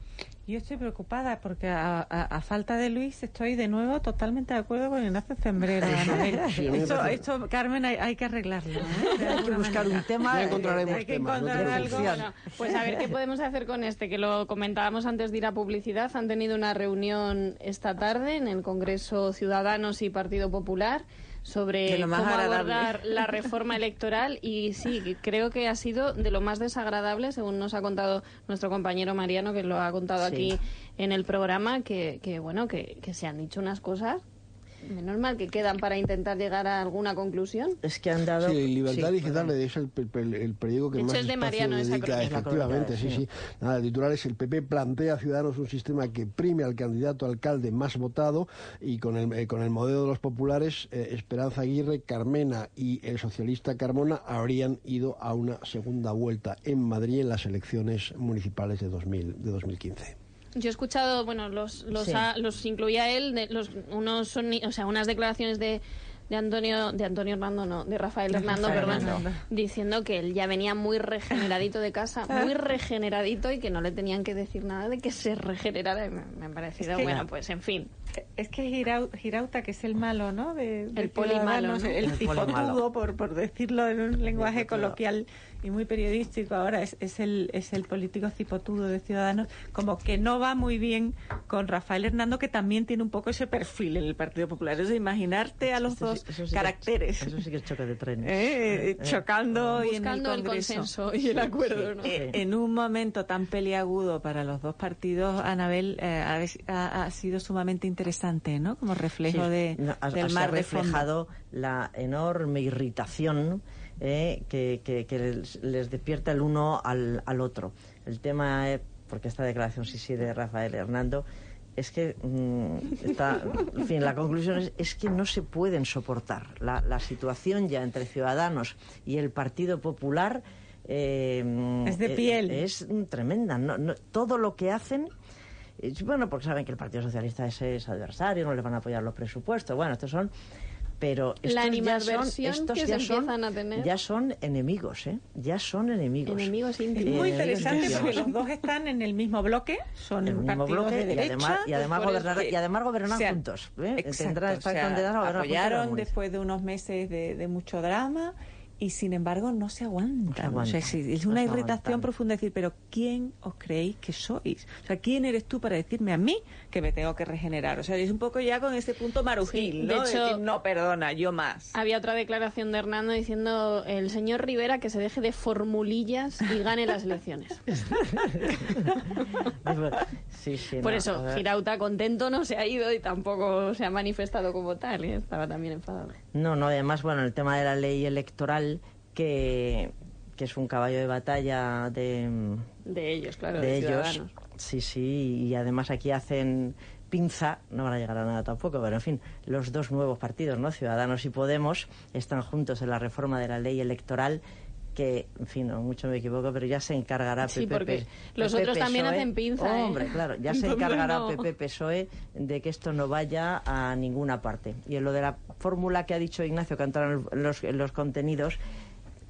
Yo estoy preocupada porque a, a, a falta de Luis estoy de nuevo totalmente de acuerdo con Ignacio Zembrero. Sí, esto, esto, Carmen, hay, hay que arreglarlo, ¿eh? Hay que buscar un tema. Ya encontraremos hay que temas, encontrar no algo. Bueno, pues a ver qué podemos hacer con este, que lo comentábamos antes de ir a publicidad. Han tenido una reunión esta tarde en el Congreso Ciudadanos y Partido Popular sobre cómo abordar la reforma electoral, y sí, creo que ha sido de lo más desagradable, según nos ha contado nuestro compañero Mariano, que lo ha contado sí. aquí en el programa, que, que bueno, que, que se han dicho unas cosas, menos mal que quedan para intentar llegar a alguna conclusión. Es que han dado... Sí, Libertad sí, Digital es el, el, el periódico que de hecho, más es de espacio Mariano, dedica, esa efectivamente, sí, sí. sí. Nada, el titular es: el P P plantea a Ciudadanos un sistema que prime al candidato a alcalde más votado, y con el, eh, con el modelo de los populares, eh, Esperanza Aguirre, Carmena y el socialista Carmona habrían ido a una segunda vuelta en Madrid en las elecciones municipales de, dos mil, de dos mil quince. Yo he escuchado, bueno, los los, sí. a, los incluía él, de, los unos son, o sea, unas declaraciones de, de Antonio de Antonio Hernando, no, de Rafael de Hernando, Rafael perdón, Hernando. diciendo que él ya venía muy regeneradito de casa, muy regeneradito, y que no le tenían que decir nada de que se regenerara. Me, me ha parecido, es que, bueno, pues en fin. Es que Girauta, que es el malo, ¿no? De, de el polimalo, ¿no? El, el tipotudo, por, por decirlo en un lenguaje coloquial y muy periodístico, ahora es, es, el, es el político cipotudo de Ciudadanos, como que no va muy bien con Rafael Hernando, que también tiene un poco ese perfil en el Partido Popular. Es de imaginarte a los eso dos sí, eso sí caracteres. Que, eso sí que es choque de trenes. ¿Eh? Eh, chocando eh, y buscando en el, el consenso y el acuerdo, sí, ¿no? Eh, en un momento tan peliagudo para los dos partidos, Anabel, eh, ha, ha, ha sido sumamente interesante, ¿no? Como reflejo sí, de, no, ha, del ha mar de reflejado fondo. La enorme irritación eh, que, que, que les, les despierta el uno al, al otro. El tema es, porque esta declaración sí sí de Rafael Hernando, es que mmm, está, en fin, la conclusión es, es que no se pueden soportar. La, la situación ya entre Ciudadanos y el Partido Popular eh, es de piel. Es, es tremenda. No, no, todo lo que hacen, bueno, porque saben que el Partido Socialista es, es adversario, no les van a apoyar los presupuestos. Bueno, estos son... Pero estos la ya son, estos que ya, se son a tener. ya son enemigos, ¿eh? Ya son enemigos. Enemigos íntimos. Es muy interesante porque los dos están en el mismo bloque, son el mismo partidos bloque, de derecha. Y además, y además, gobernar, y además gobernan sea, juntos. ¿eh? Exacto, o sea, apoyaron después de unos meses de, de mucho drama, y sin embargo no se aguantan. No se aguantan. O sea, es, es una no irritación profunda decir, pero ¿quién os creéis que sois? O sea, ¿quién eres tú para decirme a mí que me tengo que regenerar? O sea, es un poco ya con ese punto marujil, sí, ¿no? De hecho, de decir, no, perdona, yo más. Había otra declaración de Hernando diciendo, el señor Rivera que se deje de formulillas y gane las elecciones. sí, sí, Por no, eso, Girauta contento no se ha ido y tampoco se ha manifestado como tal, ¿eh? Estaba también enfadado. No, no, además, bueno, el tema de la ley electoral, que, que es un caballo de batalla de... De ellos, claro, de, de ellos. Ciudadanos. Sí, sí, y además aquí hacen pinza, no van a llegar a nada tampoco, pero en fin, los dos nuevos partidos, ¿no? Ciudadanos y Podemos, están juntos en la reforma de la ley electoral, que, en fin, no mucho me equivoco, pero ya se encargará sí, P P P. Porque los P P, otros también P S O E, hacen pinza, oh, hombre, ¿eh? claro, ya se encargará no. P P P S O E de que esto no vaya a ninguna parte. Y en lo de la fórmula que ha dicho Ignacio, que entraron en los, en los contenidos,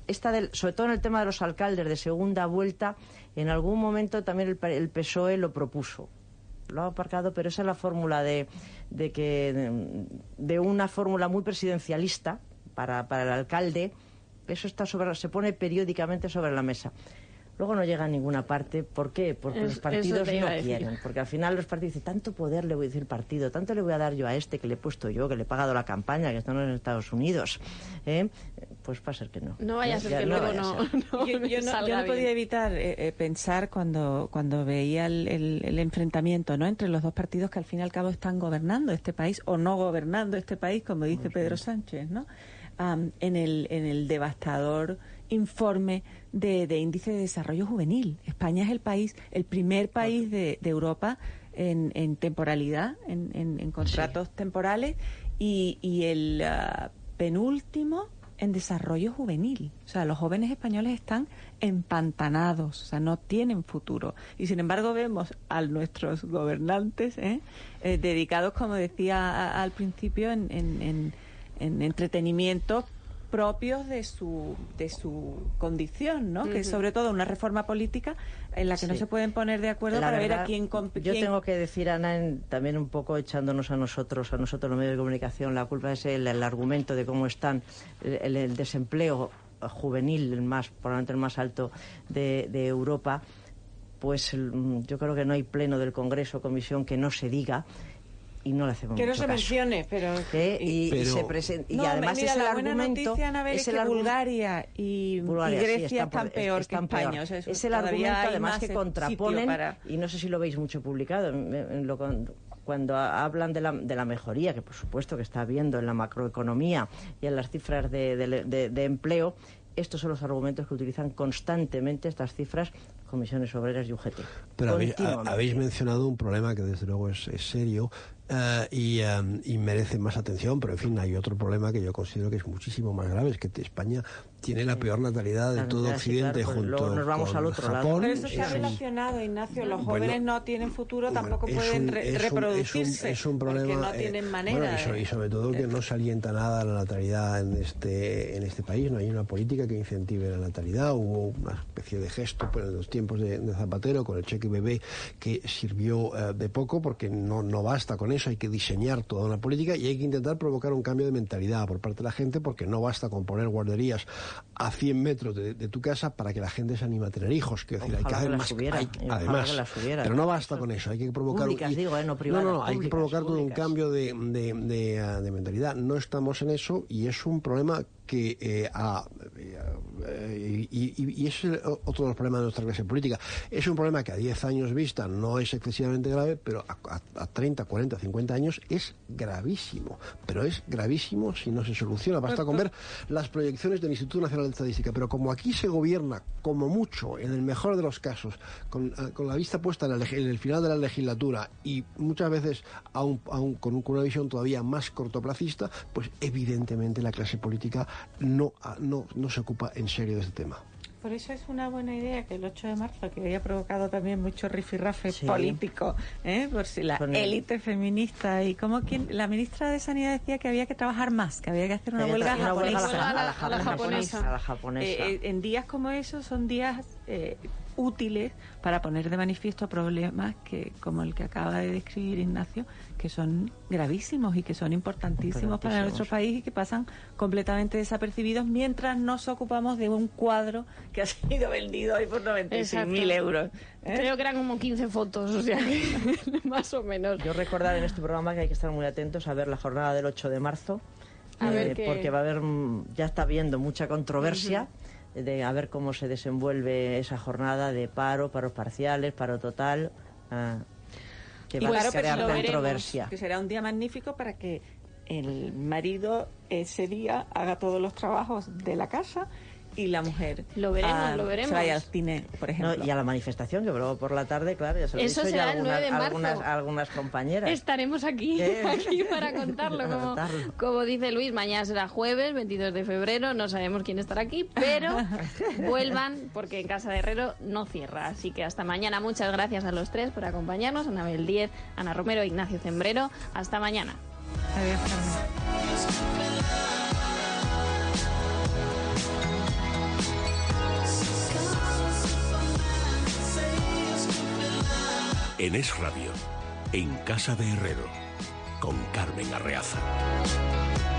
esta del, sobre todo en el tema de los alcaldes de segunda vuelta, en algún momento también el, el P S O E lo propuso. Lo ha aparcado, pero esa es la fórmula de, de que de, de una fórmula muy presidencialista para, para el alcalde. Eso está sobre, se pone periódicamente sobre la mesa. Luego no llega a ninguna parte. ¿Por qué? Porque es, los partidos no quieren. Porque al final los partidos dicen, tanto poder le voy a decir partido, tanto le voy a dar yo a este que le he puesto yo, que le he pagado la campaña, que están en Estados Unidos. ¿Eh? Pues va a ser que no. No vaya a ser ya, que no luego no, no Yo, yo no, yo no podía evitar eh, eh, pensar cuando, cuando veía el, el, el enfrentamiento, ¿no?, entre los dos partidos que al fin y al cabo están gobernando este país o no gobernando este país, como dice Pedro Sánchez, ¿no? Um, en el en el devastador informe de, de índice de desarrollo juvenil. España es el país, el primer país de, de Europa en, en temporalidad, en, en, en contratos sí. temporales, y, y el uh, penúltimo en desarrollo juvenil. O sea, los jóvenes españoles están empantanados, o sea, no tienen futuro. Y sin embargo vemos a nuestros gobernantes ¿eh? Eh, dedicados, como decía a, al principio, en, en, en, en entretenimientos propios de su de su condición, ¿no? Uh-huh. Que es sobre todo una reforma política en la que sí. no se pueden poner de acuerdo la para verdad, ver a quién compite. Yo tengo que decir, Ana, en, también un poco echándonos a nosotros, a nosotros los medios de comunicación, la culpa es el, el argumento de cómo están el, el desempleo juvenil, el más probablemente el más alto de, de Europa. Pues el, yo creo que no hay pleno del Congreso, comisión que no se diga. Y no le hacemos que no mucho se caso. mencione, pero ¿Eh? y, pero... y se presenta y no, además mira, es el la argumento buena noticia, Anabel, es, es que Bulgaria y, Bulgaria, y Grecia sí, están, por, peor están que España. Peor. O sea, es el argumento además que contraponen para... y no sé si lo veis mucho publicado en, en lo, cuando hablan de la, de la mejoría que por supuesto que está habiendo en la macroeconomía y en las cifras de, de, de, de empleo. Estos son los argumentos que utilizan constantemente estas cifras comisiones obreras y U G T. Pero habéis, habéis mencionado un problema que desde luego es, es serio uh, y, um, y merece más atención, pero en fin, hay otro problema que yo considero que es muchísimo más grave, es que España tiene la peor natalidad de todo Occidente, claro, junto luego nos vamos con al otro Japón. lado. Pero eso está sí. relacionado, Ignacio. Los jóvenes bueno, no tienen futuro, tampoco bueno, pueden un, re es reproducirse. Un, es, un, es un problema. Porque no tienen eh, manera. Bueno, y, sobre, de... y sobre todo que no se alienta nada la natalidad en este en este país. No hay una política que incentive la natalidad. Hubo una especie de gesto pues, en los tiempos de, de Zapatero con el cheque bebé que sirvió uh, de poco, porque no, no basta con eso. Hay que diseñar toda una política y hay que intentar provocar un cambio de mentalidad por parte de la gente, porque no basta con poner guarderías a cien metros de, de tu casa para que la gente se anime a tener hijos. Quiero decir, hay que hacer más. Subiera, hay, además, subiera, pero no basta con eso. Hay que provocar. Públicas, y, digo, eh, no privadas, no, no, no, hay públicas, que provocar públicas. todo un cambio de, de, de, uh, de mentalidad. No estamos en eso y es un problema que eh, a, eh, y, y, y ese es otro de los problemas de nuestra clase política. Es un problema que a diez años vista no es excesivamente grave, pero a, a, a treinta, cuarenta, cincuenta años es gravísimo. Pero es gravísimo si no se soluciona. Basta con ver las proyecciones del Instituto Nacional de Estadística. Pero como aquí se gobierna, como mucho, en el mejor de los casos, con, con la vista puesta en el, en el final de la legislatura y muchas veces aún, aún con, con una visión todavía más cortoplacista, pues evidentemente la clase política no, no, no se ocupa en serio de este tema. Por eso es una buena idea que el ocho de marzo, que había provocado también mucho rifirrafe sí. político, ¿eh? Por si la élite feminista y como quien la ministra de Sanidad decía que había que trabajar más, que había que hacer una huelga una japonesa. Huelga a la, a la, a la japonesa. A la japonesa. Eh, en días como esos son días eh, útiles para poner de manifiesto problemas que como el que acaba de describir Ignacio, que son gravísimos y que son importantísimos para nuestro país y que pasan completamente desapercibidos mientras nos ocupamos de un cuadro que ha sido vendido hoy por noventa y seis mil euros. ¿eh? Creo que eran como quince fotos, o sea, que más o menos. Yo recordar en este programa que hay que estar muy atentos a ver la jornada del ocho de marzo, a eh, ver qué... porque va a haber, ya está habiendo mucha controversia. Uh-huh. de a ver cómo se desenvuelve esa jornada de paro, paros parciales, paro total, uh, que va claro, a crear pues controversia. Veremos, que será un día magnífico para que el marido ese día haga todos los trabajos de la casa y la mujer lo veremos, a, lo veremos. se vaya al cine, por ejemplo. No, y a la manifestación, que luego por la tarde, claro, ya se lo Eso he dicho será ya el algunas, nueve de marzo. algunas, algunas compañeras. Estaremos aquí, ¿Eh? aquí para contarlo, Para como, contarlo. como dice Luis, mañana será jueves, veintidós de febrero, no sabemos quién estará aquí, pero vuelvan porque en Casa de Herrero no cierra, así que hasta mañana. Muchas gracias a los tres por acompañarnos, Anabel Díez, Ana Romero, Ignacio Zembrero, hasta mañana. Adiós, Carmen. En Es Radio, en Casa de Herrero, con Carmen Arreaza.